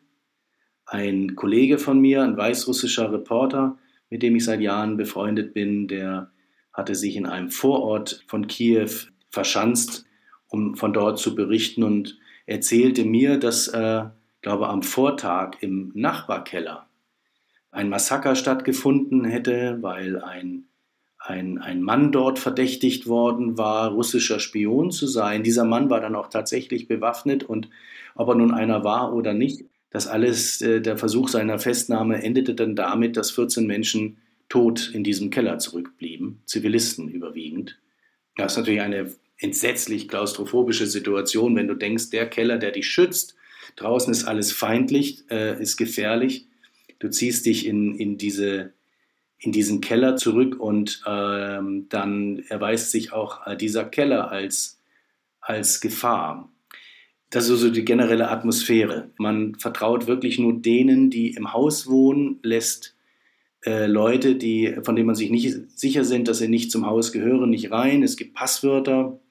Ein Kollege von mir, ein weißrussischer Reporter, mit dem ich seit Jahren befreundet bin, der hatte sich in einem Vorort von Kiew verschanzt, um von dort zu berichten, und erzählte mir, dass, äh, glaube am Vortag im Nachbarkeller ein Massaker stattgefunden hätte, weil ein, ein, ein Mann dort verdächtigt worden war, russischer Spion zu sein. Dieser Mann war dann auch tatsächlich bewaffnet, und ob er nun einer war oder nicht, das alles, äh, der Versuch seiner Festnahme endete dann damit, dass vierzehn Menschen tot in diesem Keller zurückblieben, Zivilisten überwiegend. Das ist natürlich eine entsetzlich klaustrophobische Situation, wenn du denkst, der Keller, der dich schützt, draußen ist alles feindlich, äh, ist gefährlich. Du ziehst dich in, in, diese, in diesen Keller zurück, und ähm, dann erweist sich auch äh, dieser Keller als, als Gefahr. Das ist so die generelle Atmosphäre. Man vertraut wirklich nur denen, die im Haus wohnen, lässt äh, Leute, die, von denen man sich nicht sicher sind, dass sie nicht zum Haus gehören, nicht rein. Es gibt Passwörter.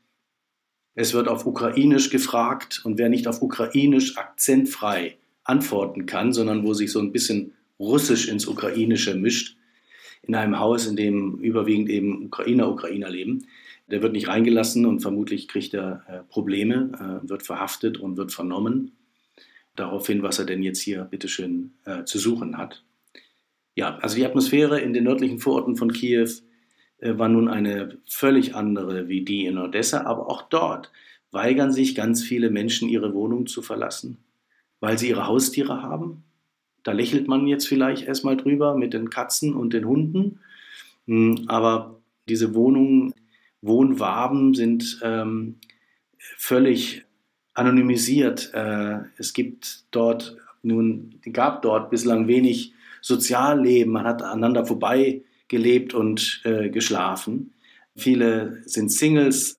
Es wird auf Ukrainisch gefragt, und wer nicht auf Ukrainisch akzentfrei antworten kann, sondern wo sich so ein bisschen Russisch ins Ukrainische mischt, in einem Haus, in dem überwiegend eben Ukrainer, Ukrainer leben, der wird nicht reingelassen, und vermutlich kriegt er äh, Probleme, äh, wird verhaftet und wird vernommen, daraufhin, was er denn jetzt hier bitteschön äh, zu suchen hat. Ja, also die Atmosphäre in den nördlichen Vororten von Kiew äh, war nun eine völlig andere wie die in Odessa, aber auch dort weigern sich ganz viele Menschen, ihre Wohnung zu verlassen, weil sie ihre Haustiere haben. Da lächelt man jetzt vielleicht erstmal drüber mit den Katzen und den Hunden, aber diese Wohnungen, Wohnwaben sind ähm, völlig anonymisiert. Äh, es gibt dort nun, gab dort bislang wenig Sozialleben. Man hat aneinander vorbei gelebt und äh, geschlafen. Viele sind Singles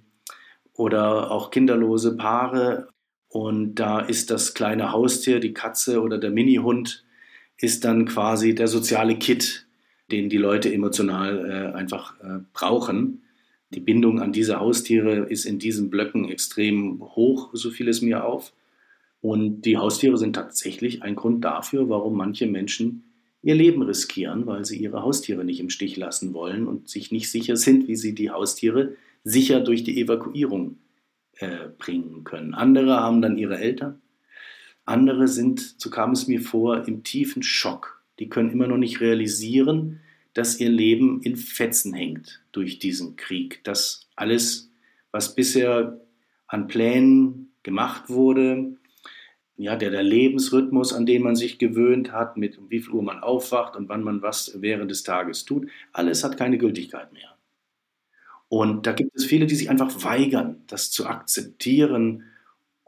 oder auch kinderlose Paare. Und da ist das kleine Haustier, die Katze oder der Minihund, ist dann quasi der soziale Kit, den die Leute emotional äh, einfach äh, brauchen. Die Bindung an diese Haustiere ist in diesen Blöcken extrem hoch, so fiel es mir auf. Und die Haustiere sind tatsächlich ein Grund dafür, warum manche Menschen ihr Leben riskieren, weil sie ihre Haustiere nicht im Stich lassen wollen und sich nicht sicher sind, wie sie die Haustiere sicher durch die Evakuierung äh, bringen können. Andere haben dann ihre Eltern. Andere sind, so kam es mir vor, im tiefen Schock. Die können immer noch nicht realisieren, dass ihr Leben in Fetzen hängt durch diesen Krieg. Dass alles, was bisher an Plänen gemacht wurde, ja, der, der Lebensrhythmus, an den man sich gewöhnt hat, mit um wie viel Uhr man aufwacht und wann man was während des Tages tut, alles hat keine Gültigkeit mehr. Und da gibt es viele, die sich einfach weigern, das zu akzeptieren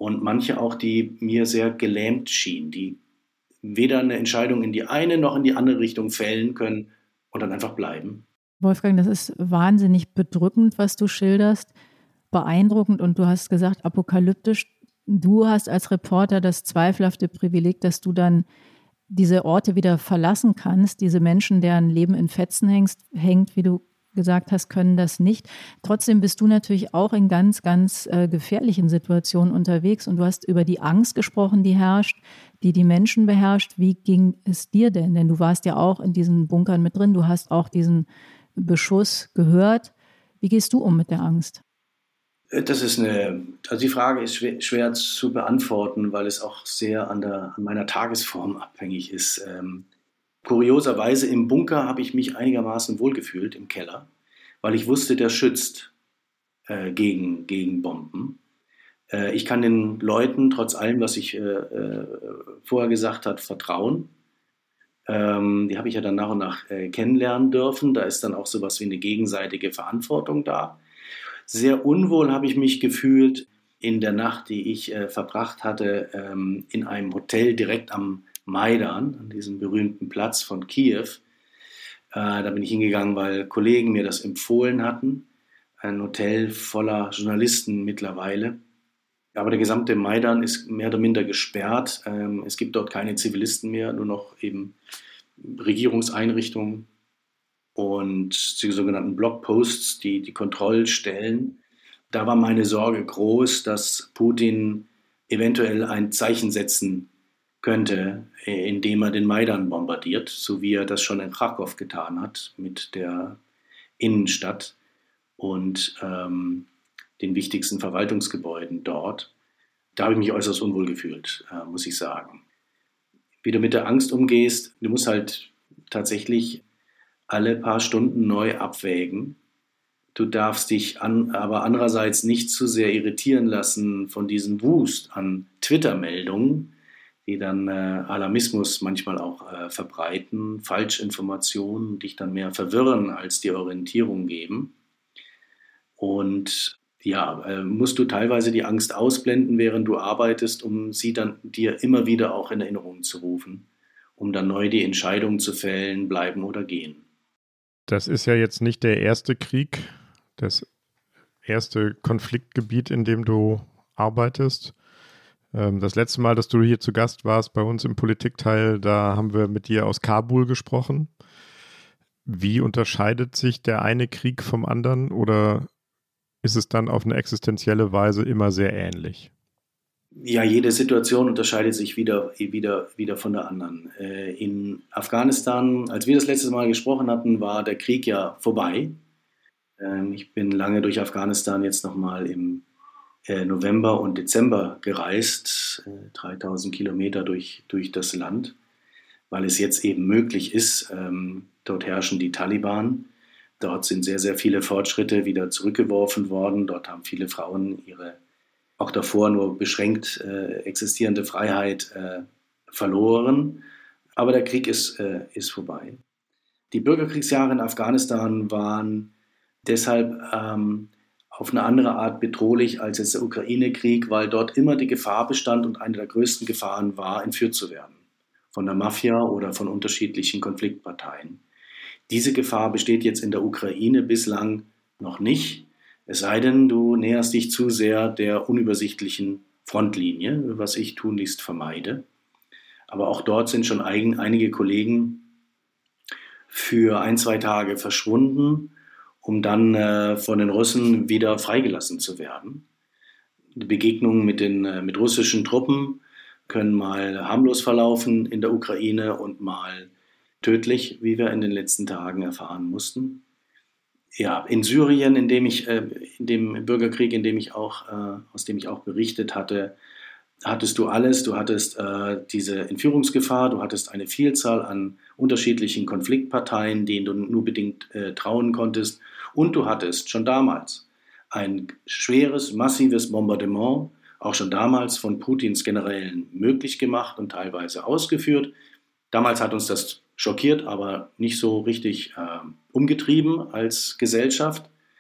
und manche auch, die mir sehr gelähmt schienen, die weder eine Entscheidung in die eine noch in die andere Richtung fällen können und dann einfach bleiben. Wolfgang, das ist wahnsinnig bedrückend, was du schilderst, beeindruckend und du hast gesagt, apokalyptisch. Du hast als Reporter das zweifelhafte Privileg, dass du dann diese Orte wieder verlassen kannst. Diese Menschen, deren Leben in Fetzen hängt, hängt, wie du gesagt hast, können das nicht. Trotzdem bist du natürlich auch in ganz, ganz äh, gefährlichen Situationen unterwegs und du hast über die Angst gesprochen, die herrscht, die die Menschen beherrscht. Wie ging es dir denn? Denn du warst ja auch in diesen Bunkern mit drin, du hast auch diesen Beschuss gehört. Wie gehst du um mit der Angst? Das ist eine, also die Frage ist schwer, schwer zu beantworten, weil es auch sehr an, der, an meiner Tagesform abhängig ist. Ähm, kurioserweise im Bunker habe ich mich einigermaßen wohlgefühlt im Keller, weil ich wusste, der schützt äh, gegen, gegen Bomben. Äh, ich kann den Leuten, trotz allem, was ich äh, äh, vorher gesagt habe, vertrauen. Ähm, die habe ich ja dann nach und nach äh, kennenlernen dürfen. Da ist dann auch sowas wie eine gegenseitige Verantwortung da. Sehr unwohl habe ich mich gefühlt in der Nacht, die ich äh, verbracht hatte, ähm, in einem Hotel direkt am Maidan, an diesem berühmten Platz von Kiew. Äh, da bin ich hingegangen, weil Kollegen mir das empfohlen hatten. Ein Hotel voller Journalisten mittlerweile. Aber der gesamte Maidan ist mehr oder minder gesperrt. Ähm, es gibt dort keine Zivilisten mehr, nur noch eben Regierungseinrichtungen und die sogenannten Blockposts, die die Kontrollstellen. Da war meine Sorge groß, dass Putin eventuell ein Zeichen setzen könnte, indem er den Maidan bombardiert, so wie er das schon in Kharkov getan hat mit der Innenstadt und ähm, den wichtigsten Verwaltungsgebäuden dort. Da habe ich mich äußerst unwohl gefühlt, äh, muss ich sagen. Wie du mit der Angst umgehst, du musst halt tatsächlich alle paar Stunden neu abwägen. Du darfst dich an, aber andererseits nicht zu sehr irritieren lassen von diesem Wust an Twitter-Meldungen, die dann äh, Alarmismus manchmal auch äh, verbreiten, Falschinformationen, dich dann mehr verwirren als die Orientierung geben. Und ja, äh, musst du teilweise die Angst ausblenden, während du arbeitest, um sie dann dir immer wieder auch in Erinnerung zu rufen, um dann neu die Entscheidung zu fällen, bleiben oder gehen. Das ist ja jetzt nicht der erste Krieg, das erste Konfliktgebiet, in dem du arbeitest. Das letzte Mal, dass du hier zu Gast warst bei uns im Politikteil, da haben wir mit dir aus Kabul gesprochen. Wie unterscheidet sich der eine Krieg vom anderen oder ist es dann auf eine existenzielle Weise immer sehr ähnlich? Ja, jede Situation unterscheidet sich wieder, wieder, wieder von der anderen. In Afghanistan, als wir das letzte Mal gesprochen hatten, war der Krieg ja vorbei. Ich bin lange durch Afghanistan jetzt nochmal im November und Dezember gereist, dreitausend Kilometer durch, durch das Land, weil es jetzt eben möglich ist. Dort herrschen die Taliban. Dort sind sehr, sehr viele Fortschritte wieder zurückgeworfen worden. Dort haben viele Frauen ihre auch davor nur beschränkt äh, existierende Freiheit äh, verloren. Aber der Krieg ist, äh, ist vorbei. Die Bürgerkriegsjahre in Afghanistan waren deshalb ähm, auf eine andere Art bedrohlich als jetzt der Ukraine-Krieg, weil dort immer die Gefahr bestand und eine der größten Gefahren war, entführt zu werden. Von der Mafia oder von unterschiedlichen Konfliktparteien. Diese Gefahr besteht jetzt in der Ukraine bislang noch nicht. Es sei denn, du näherst dich zu sehr der unübersichtlichen Frontlinie, was ich tunlichst vermeide. Aber auch dort sind schon ein, einige Kollegen für ein, zwei Tage verschwunden, um dann äh, von den Russen wieder freigelassen zu werden. Die Begegnungen mit, den, äh, mit russischen Truppen können mal harmlos verlaufen in der Ukraine und mal tödlich, wie wir in den letzten Tagen erfahren mussten. Ja, in Syrien, in dem ich, äh, in dem Bürgerkrieg, in dem ich auch, äh, aus dem ich auch berichtet hatte, hattest du alles. Du hattest äh, diese Entführungsgefahr, du hattest eine Vielzahl an unterschiedlichen Konfliktparteien, denen du nur bedingt äh, trauen konntest. Und du hattest schon damals ein schweres, massives Bombardement, auch schon damals von Putins Generälen möglich gemacht und teilweise ausgeführt. Damals hat uns das schockiert, aber nicht so richtig äh, umgetrieben als Gesellschaft.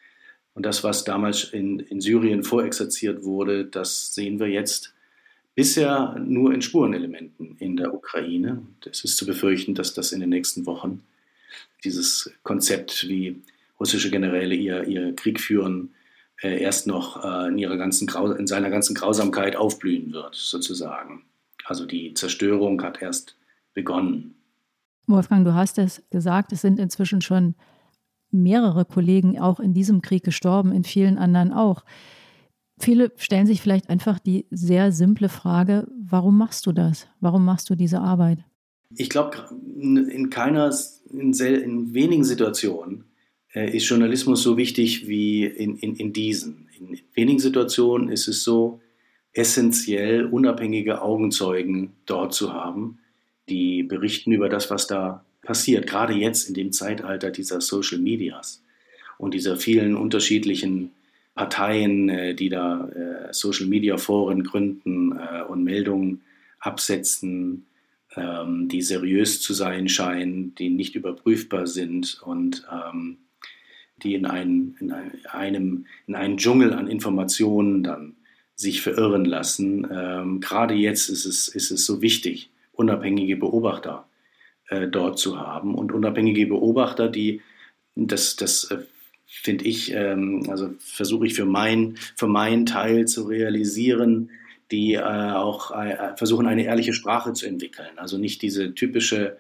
Und das, was damals in, in Syrien vorexerziert wurde, das sehen wir jetzt bisher nur in Spurenelementen in der Ukraine. Es ist zu befürchten, dass das in den nächsten Wochen dieses Konzept, wie russische Generäle ihr, ihr Krieg führen, äh, erst noch äh, in, ihrer ganzen Grau- in seiner ganzen Grausamkeit aufblühen wird, sozusagen. Also die Zerstörung hat erst begonnen. Wolfgang, du hast es gesagt, es sind inzwischen schon mehrere Kollegen auch in diesem Krieg gestorben, in vielen anderen auch. Viele stellen sich vielleicht einfach die sehr simple Frage, warum machst du das? Warum machst du diese Arbeit? Ich glaube, in keiner, in, sel- in wenigen Situationen äh, ist Journalismus so wichtig wie in, in, in diesen. In wenigen Situationen ist es so essentiell, unabhängige Augenzeugen dort zu haben, die berichten über das, was da passiert, gerade jetzt in dem Zeitalter dieser Social Medias und dieser vielen unterschiedlichen Parteien, die da Social Media Foren gründen und Meldungen absetzen, die seriös zu sein scheinen, die nicht überprüfbar sind und die in einen, in einem, in einen Dschungel an Informationen dann sich verirren lassen. Gerade jetzt ist es, ist es so wichtig, unabhängige Beobachter dort zu haben und unabhängige Beobachter, die, das, das äh, finde ich, ähm, also versuche ich für mein, für meinen Teil zu realisieren, die äh, auch äh, versuchen, eine ehrliche Sprache zu entwickeln. Also nicht diese typische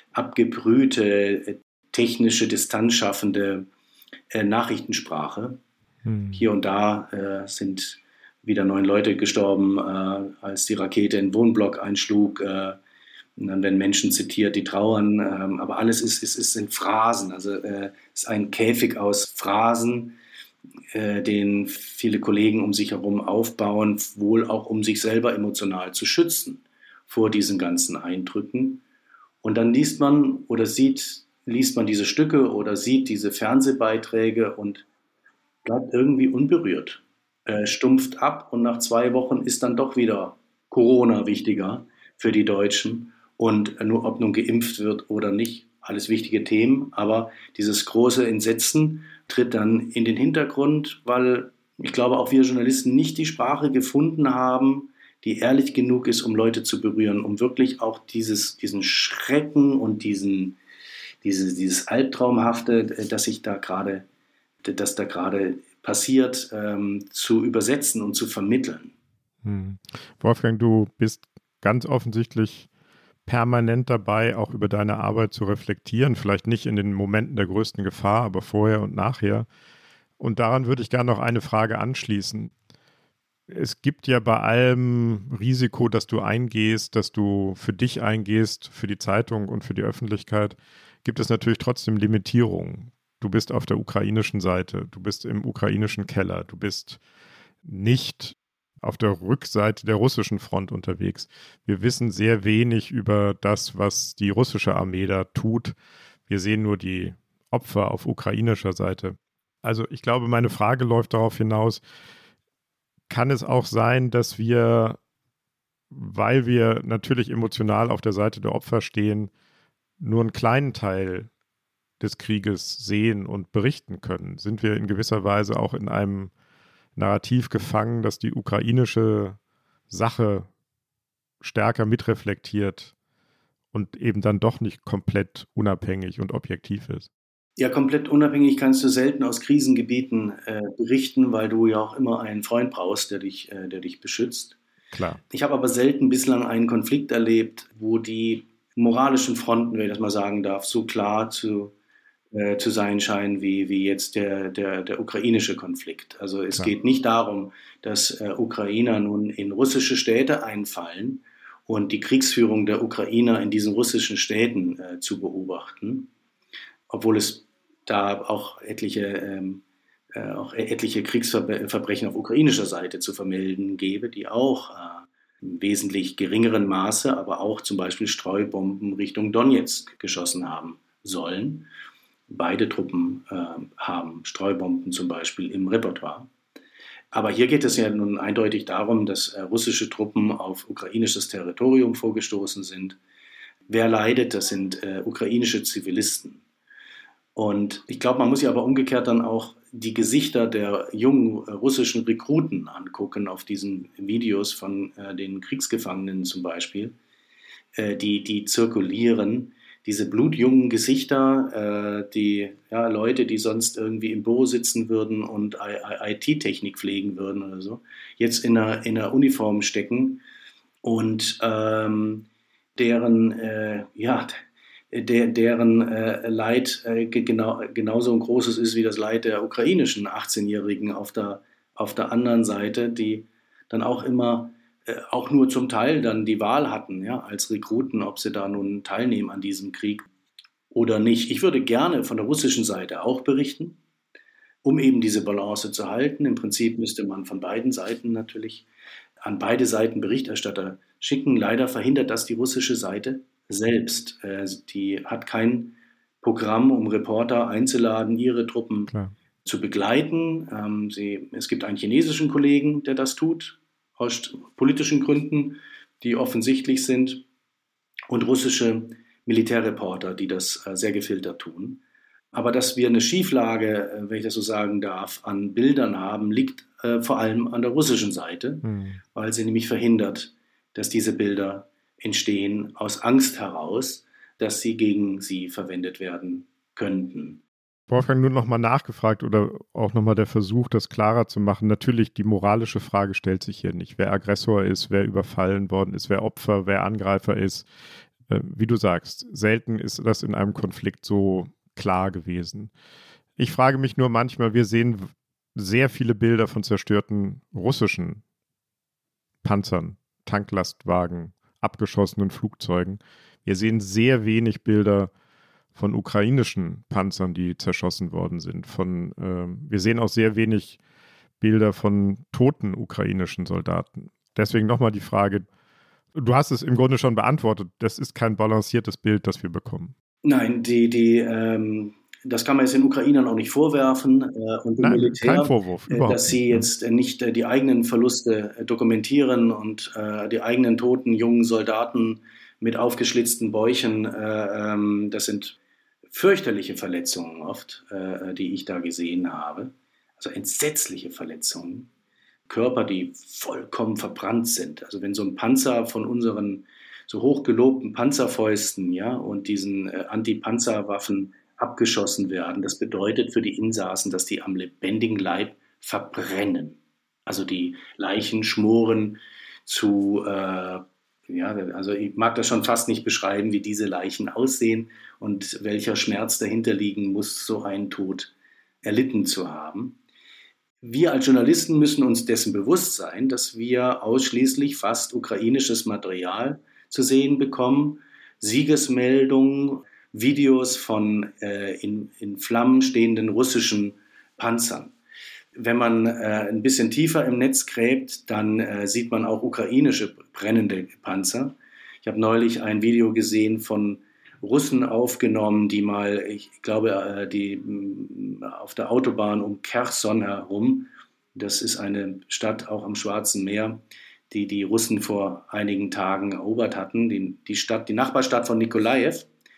abgebrühte, äh, technische, distanzschaffende äh, Nachrichtensprache. Hm. Hier und da äh, sind wieder neun Leute gestorben, äh, als die Rakete in den Wohnblock einschlug. Äh, Und dann werden Menschen zitiert, die trauern, ähm, aber alles ist, ist, ist in Phrasen. Also äh, ist ein Käfig aus Phrasen, äh, den viele Kollegen um sich herum aufbauen, wohl auch um sich selber emotional zu schützen vor diesen ganzen Eindrücken. Und dann liest man oder sieht, liest man diese Stücke oder sieht diese Fernsehbeiträge und bleibt irgendwie unberührt, äh, stumpft ab und nach zwei Wochen ist dann doch wieder Corona wichtiger für die Deutschen. Und nur ob nun geimpft wird oder nicht, alles wichtige Themen. Aber dieses große Entsetzen tritt dann in den Hintergrund, weil ich glaube, auch wir Journalisten nicht die Sprache gefunden haben, die ehrlich genug ist, um Leute zu berühren, um wirklich auch dieses, diesen Schrecken und diesen, dieses, dieses Albtraumhafte, das sich da gerade, das da gerade passiert, ähm, zu übersetzen und zu vermitteln. Hm. Wolfgang, du bist ganz offensichtlich permanent dabei, auch über deine Arbeit zu reflektieren, vielleicht nicht in den Momenten der größten Gefahr, aber vorher und nachher. Und daran würde ich gerne noch eine Frage anschließen. Es gibt ja bei allem Risiko, dass du eingehst, dass du für dich eingehst, für die Zeitung und für die Öffentlichkeit, gibt es natürlich trotzdem Limitierungen. Du bist auf der ukrainischen Seite, du bist im ukrainischen Keller, du bist nicht auf der Rückseite der russischen Front unterwegs. Wir wissen sehr wenig über das, was die russische Armee da tut. Wir sehen nur die Opfer auf ukrainischer Seite. Also ich glaube, meine Frage läuft darauf hinaus, kann es auch sein, dass wir, weil wir natürlich emotional auf der Seite der Opfer stehen, nur einen kleinen Teil des Krieges sehen und berichten können? Sind wir in gewisser Weise auch in einem Narrativ gefangen, dass die ukrainische Sache stärker mitreflektiert und eben dann doch nicht komplett unabhängig und objektiv ist? Ja, komplett unabhängig kannst du selten aus Krisengebieten äh, berichten, weil du ja auch immer einen Freund brauchst, der dich, äh, der dich beschützt. Klar. Ich habe aber selten bislang einen Konflikt erlebt, wo die moralischen Fronten, wenn ich das mal sagen darf, so klar zu Äh, zu sein scheinen, wie, wie jetzt der, der, der ukrainische Konflikt. Also es Klar. geht nicht darum, dass äh, Ukrainer nun in russische Städte einfallen und die Kriegsführung der Ukrainer in diesen russischen Städten äh, zu beobachten, obwohl es da auch etliche, ähm, äh, auch etliche Kriegsverbrechen auf ukrainischer Seite zu vermelden gäbe, die auch äh, in wesentlich geringeren Maße, aber auch zum Beispiel Streubomben Richtung Donetsk geschossen haben sollen. Beide Truppen äh, haben Streubomben zum Beispiel im Repertoire. Aber hier geht es ja nun eindeutig darum, dass äh, russische Truppen auf ukrainisches Territorium vorgestoßen sind. Wer leidet? Das sind äh, ukrainische Zivilisten. Und ich glaube, man muss sich aber umgekehrt dann auch die Gesichter der jungen russischen Rekruten angucken auf diesen Videos von äh, den Kriegsgefangenen zum Beispiel, äh, die, die zirkulieren. Diese blutjungen Gesichter, äh, die ja, Leute, die sonst irgendwie im Büro sitzen würden und I T-Technik pflegen würden oder so, jetzt in einer, in einer Uniform stecken und ähm, deren, äh, ja, der, deren äh, Leid äh, genau, genauso ein großes ist wie das Leid der ukrainischen achtzehnjährigen auf der, auf der anderen Seite, die dann auch immer äh, auch nur zum Teil dann die Wahl hatten, ja, als Rekruten, ob sie da nun teilnehmen an diesem Krieg oder nicht. Ich würde gerne von der russischen Seite auch berichten, um eben diese Balance zu halten. Im Prinzip müsste man von beiden Seiten natürlich an beide Seiten Berichterstatter schicken. Leider verhindert das die russische Seite selbst. Äh, die hat kein Programm, um Reporter einzuladen, ihre Truppen Klar. zu begleiten. Ähm, sie, es gibt einen chinesischen Kollegen, der das tut, aus politischen Gründen, die offensichtlich sind, und russische Militärreporter, die das äh, sehr gefiltert tun. Aber dass wir eine Schieflage, äh, wenn ich das so sagen darf, an Bildern haben, liegt äh, vor allem an der russischen Seite, mhm. weil sie nämlich verhindert, dass diese Bilder entstehen aus Angst heraus, dass sie gegen sie verwendet werden könnten. Wolfgang, nur nochmal nachgefragt oder auch nochmal der Versuch, das klarer zu machen. Natürlich, die moralische Frage stellt sich hier nicht. Wer Aggressor ist, wer überfallen worden ist, wer Opfer, wer Angreifer ist. Äh, wie du sagst, selten ist das in einem Konflikt so klar gewesen. Ich frage mich nur manchmal, wir sehen sehr viele Bilder von zerstörten russischen Panzern, Tanklastwagen, abgeschossenen Flugzeugen. Wir sehen sehr wenig Bilder von ukrainischen Panzern, die zerschossen worden sind. Von, äh, wir sehen auch sehr wenig Bilder von toten ukrainischen Soldaten. Deswegen nochmal die Frage, du hast es im Grunde schon beantwortet, das ist kein balanciertes Bild, das wir bekommen. Nein, die, die, ähm, das kann man jetzt den Ukrainern auch nicht vorwerfen äh, und dem Nein, Militär, kein Vorwurf, äh, dass sie jetzt äh, nicht äh, die eigenen Verluste äh, dokumentieren und äh, die eigenen toten jungen Soldaten mit aufgeschlitzten Bäuchen. Äh, ähm, das sind fürchterliche Verletzungen oft, äh, die ich da gesehen habe. Also entsetzliche Verletzungen. Körper, die vollkommen verbrannt sind. Also wenn so ein Panzer von unseren so hochgelobten Panzerfäusten, ja, und diesen äh, Anti-Panzerwaffen abgeschossen werden, das bedeutet für die Insassen, dass die am lebendigen Leib verbrennen. Also die Leichen schmoren zu, äh, ja, also ich mag das schon fast nicht beschreiben, wie diese Leichen aussehen und welcher Schmerz dahinter liegen muss, so einen Tod erlitten zu haben. Wir als Journalisten müssen uns dessen bewusst sein, dass wir ausschließlich fast ukrainisches Material zu sehen bekommen, Siegesmeldungen, Videos von äh, in, in Flammen stehenden russischen Panzern. Wenn man äh, ein bisschen tiefer im Netz gräbt, dann äh, sieht man auch ukrainische brennende Panzer. Ich habe neulich ein Video gesehen von Russen aufgenommen, die mal, ich glaube, äh, die auf der Autobahn um Cherson herum, das ist eine Stadt auch am Schwarzen Meer, die die Russen vor einigen Tagen erobert hatten, die, die Stadt, die Nachbarstadt von Nikolajew.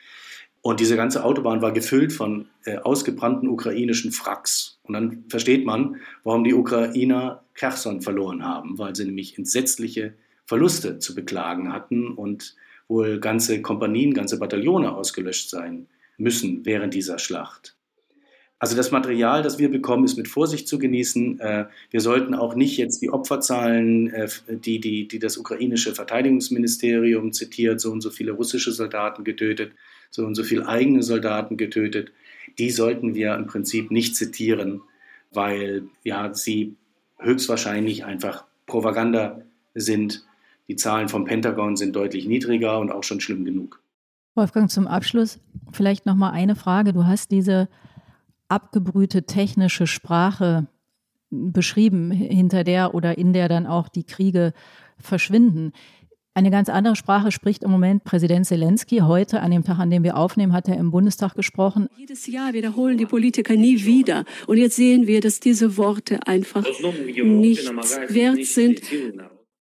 Und diese ganze Autobahn war gefüllt von äh, ausgebrannten ukrainischen Wracks. Und dann versteht man, warum die Ukrainer Cherson verloren haben, weil sie nämlich entsetzliche Verluste zu beklagen hatten und wohl ganze Kompanien, ganze Bataillone ausgelöscht sein müssen während dieser Schlacht. Also das Material, das wir bekommen, ist mit Vorsicht zu genießen. Wir sollten auch nicht jetzt die Opferzahlen, die, die, die das ukrainische Verteidigungsministerium zitiert, so und so viele russische Soldaten getötet, so und so viele eigene Soldaten getötet, die sollten wir im Prinzip nicht zitieren, weil ja, sie höchstwahrscheinlich einfach Propaganda sind. Die Zahlen vom Pentagon sind deutlich niedriger und auch schon schlimm genug. Wolfgang, zum Abschluss vielleicht noch mal eine Frage. Du hast diese abgebrühte technische Sprache beschrieben, hinter der oder in der dann auch die Kriege verschwinden. Eine ganz andere Sprache spricht im Moment Präsident Zelensky. Heute, an dem Tag, an dem wir aufnehmen, hat er im Bundestag gesprochen. Jedes Jahr wiederholen die Politiker nie wieder. Und jetzt sehen wir, dass diese Worte einfach nichts wert sind.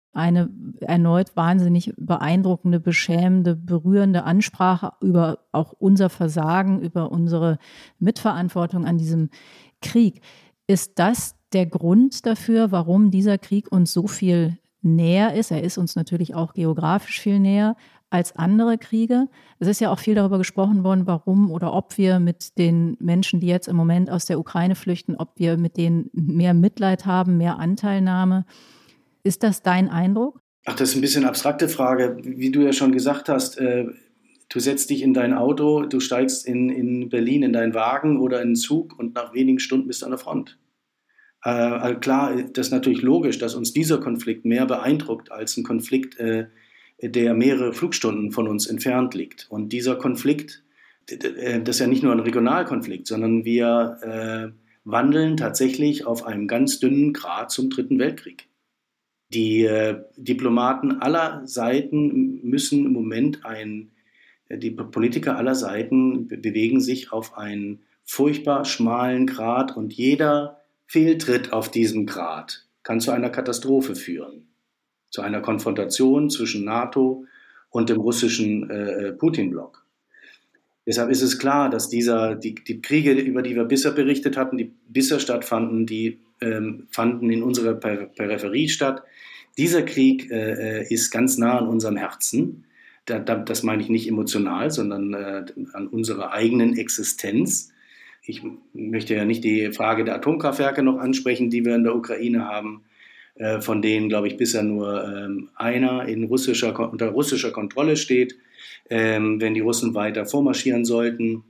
eine erneut wahnsinnig beeindruckende, beschämende, berührende Ansprache über auch unser Versagen, über unsere Mitverantwortung an diesem Krieg. Ist das der Grund dafür, warum dieser Krieg uns so viel näher ist? Er ist uns natürlich auch geografisch viel näher als andere Kriege. Es ist ja auch viel darüber gesprochen worden, warum oder ob wir mit den Menschen, die jetzt im Moment aus der Ukraine flüchten, ob wir mit denen mehr Mitleid haben, mehr Anteilnahme. Ist das dein Eindruck? Ach, das ist ein bisschen eine abstrakte Frage. Wie du ja schon gesagt hast, äh, du setzt dich in dein Auto, du steigst in, in Berlin in deinen Wagen oder in den Zug und nach wenigen Stunden bist du an der Front. Äh, also klar, das ist natürlich logisch, dass uns dieser Konflikt mehr beeindruckt als ein Konflikt, äh, der mehrere Flugstunden von uns entfernt liegt. Und dieser Konflikt, das ist ja nicht nur ein Regionalkonflikt, sondern wir äh, wandeln tatsächlich auf einem ganz dünnen Grat zum Dritten Weltkrieg. Die äh, Diplomaten aller Seiten müssen im Moment ein, die Politiker aller Seiten bewegen sich auf einen furchtbar schmalen Grat und jeder Fehltritt auf diesem Grat kann zu einer Katastrophe führen. Zu einer Konfrontation zwischen NATO und dem russischen äh, Putin-Block. Deshalb ist es klar, dass dieser, die, die Kriege, über die wir bisher berichtet hatten, die bisher stattfanden, die ähm, fanden in unserer per- Peripherie statt. Dieser Krieg äh, ist ganz nah an unserem Herzen. Da, da, das meine ich nicht emotional, sondern äh, an unserer eigenen Existenz. Ich möchte ja nicht die Frage der Atomkraftwerke noch ansprechen, die wir in der Ukraine haben, von denen, glaube ich, bisher nur ähm, einer in russischer, unter russischer Kontrolle steht. Ähm, wenn die Russen weiter vormarschieren sollten,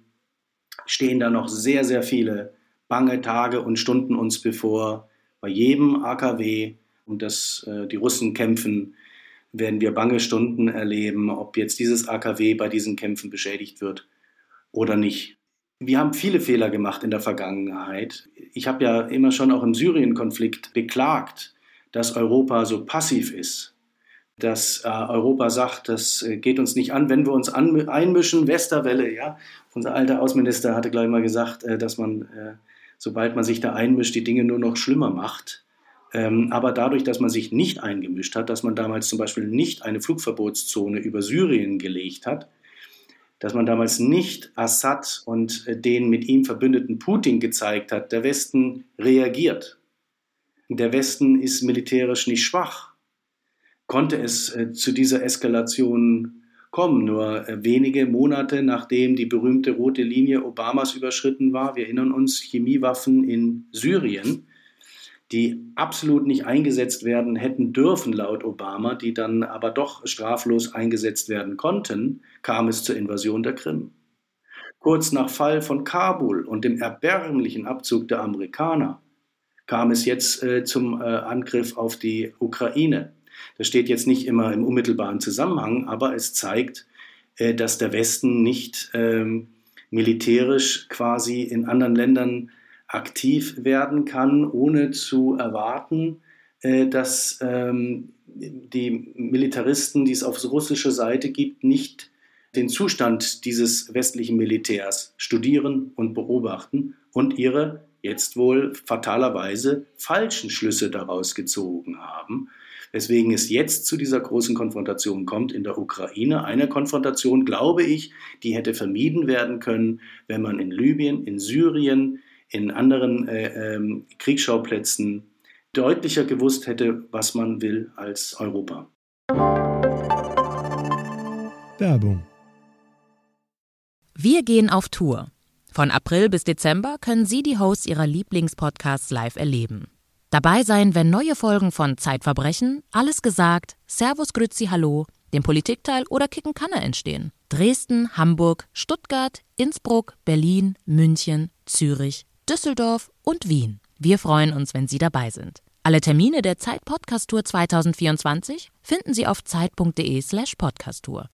stehen da noch sehr, sehr viele bange Tage und Stunden uns bevor. Bei jedem A K W, um das äh, die Russen kämpfen, werden wir bange Stunden erleben, ob jetzt dieses A K W bei diesen Kämpfen beschädigt wird oder nicht. Wir haben viele Fehler gemacht in der Vergangenheit. Ich habe ja immer schon auch im Syrien-Konflikt beklagt, dass Europa so passiv ist, dass äh, Europa sagt, das äh, geht uns nicht an, wenn wir uns an, einmischen, Westerwelle, ja. Unser alter Außenminister hatte gleich mal gesagt, äh, dass man, äh, sobald man sich da einmischt, die Dinge nur noch schlimmer macht. Ähm, aber dadurch, dass man sich nicht eingemischt hat, dass man damals zum Beispiel nicht eine Flugverbotszone über Syrien gelegt hat, dass man damals nicht Assad und äh, den mit ihm verbündeten Putin gezeigt hat, der Westen reagiert. Der Westen ist militärisch nicht schwach. Konnte es äh, zu dieser Eskalation kommen, nur äh, wenige Monate nachdem die berühmte rote Linie Obamas überschritten war. Wir erinnern uns, Chemiewaffen in Syrien, die absolut nicht eingesetzt werden hätten dürfen laut Obama, die dann aber doch straflos eingesetzt werden konnten, kam es zur Invasion der Krim. Kurz nach Fall von Kabul und dem erbärmlichen Abzug der Amerikaner kam es jetzt äh, zum äh, Angriff auf die Ukraine. Das steht jetzt nicht immer im unmittelbaren Zusammenhang, aber es zeigt, äh, dass der Westen nicht ähm, militärisch quasi in anderen Ländern aktiv werden kann, ohne zu erwarten, äh, dass ähm, die Militaristen, die es auf russischer Seite gibt, nicht den Zustand dieses westlichen Militärs studieren und beobachten und ihre jetzt wohl fatalerweise falschen Schlüsse daraus gezogen haben, weswegen es jetzt zu dieser großen Konfrontation kommt in der Ukraine. Eine Konfrontation, glaube ich, die hätte vermieden werden können, wenn man in Libyen, in Syrien, in anderen äh, ähm, Kriegsschauplätzen deutlicher gewusst hätte, was man will als Europa. Werbung. Wir gehen auf Tour. Von April bis Dezember können Sie die Hosts Ihrer Lieblingspodcasts live erleben. Dabei sein, wenn neue Folgen von Zeitverbrechen, Alles gesagt, Servus Grüezi Hallo, dem Politikteil oder Kicken Kanne entstehen. Dresden, Hamburg, Stuttgart, Innsbruck, Berlin, München, Zürich, Düsseldorf und Wien. Wir freuen uns, wenn Sie dabei sind. Alle Termine der Zeit Podcast Tour zwanzig vierundzwanzig finden Sie auf zeit.de slash podcasttour.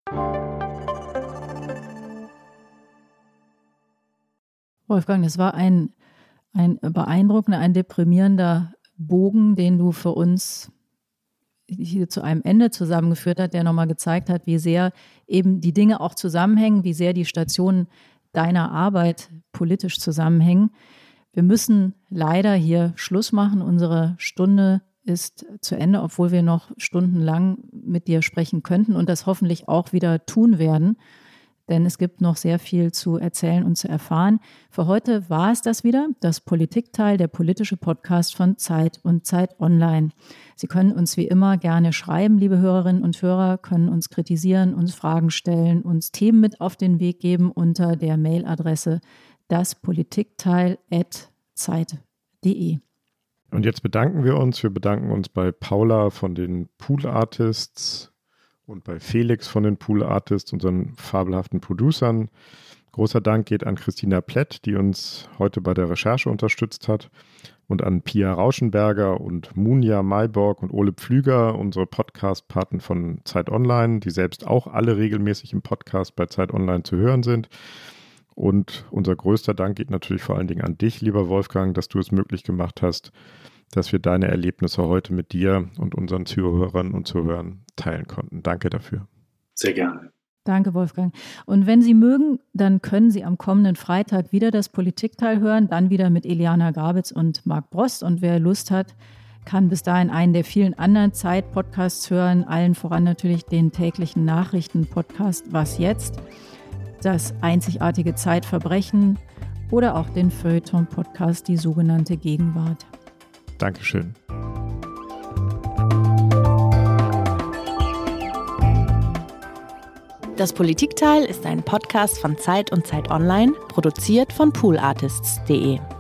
Wolfgang, das war ein, ein beeindruckender, ein deprimierender Bogen, den du für uns hier zu einem Ende zusammengeführt hast, der nochmal gezeigt hat, wie sehr eben die Dinge auch zusammenhängen, wie sehr die Stationen deiner Arbeit politisch zusammenhängen. Wir müssen leider hier Schluss machen. Unsere Stunde ist zu Ende, obwohl wir noch stundenlang mit dir sprechen könnten und das hoffentlich auch wieder tun werden. Denn es gibt noch sehr viel zu erzählen und zu erfahren. Für heute war es das wieder, das Politikteil, der politische Podcast von Zeit und Zeit Online. Sie können uns wie immer gerne schreiben, liebe Hörerinnen und Hörer, können uns kritisieren, uns Fragen stellen, uns Themen mit auf den Weg geben unter der Mailadresse daspolitikteil at zeit punkt de. Und jetzt bedanken wir uns. Wir bedanken uns bei Paula von den Pool Artists und bei Felix von den Pool Artists, unseren fabelhaften Producern. Großer Dank geht an Christina Plett, die uns heute bei der Recherche unterstützt hat, und an Pia Rauschenberger und Munja Mayborg und Ole Pflüger, unsere Podcast-Paten von Zeit Online, die selbst auch alle regelmäßig im Podcast bei Zeit Online zu hören sind. Und unser größter Dank geht natürlich vor allen Dingen an dich, lieber Wolfgang, dass du es möglich gemacht hast, dass wir deine Erlebnisse heute mit dir und unseren Zuhörern und Zuhörern teilen konnten. Danke dafür. Sehr gerne. Danke, Wolfgang. Und wenn Sie mögen, dann können Sie am kommenden Freitag wieder das Politikteil hören, dann wieder mit Eliana Grabitz und Marc Brost. Und wer Lust hat, kann bis dahin einen der vielen anderen Zeit-Podcasts hören, allen voran natürlich den täglichen Nachrichten-Podcast Was jetzt?, das einzigartige Zeitverbrechen oder auch den Feuilleton-Podcast Die sogenannte Gegenwart. Dankeschön. Das Politikteil ist ein Podcast von Zeit und Zeit Online, produziert von pool artists punkt de.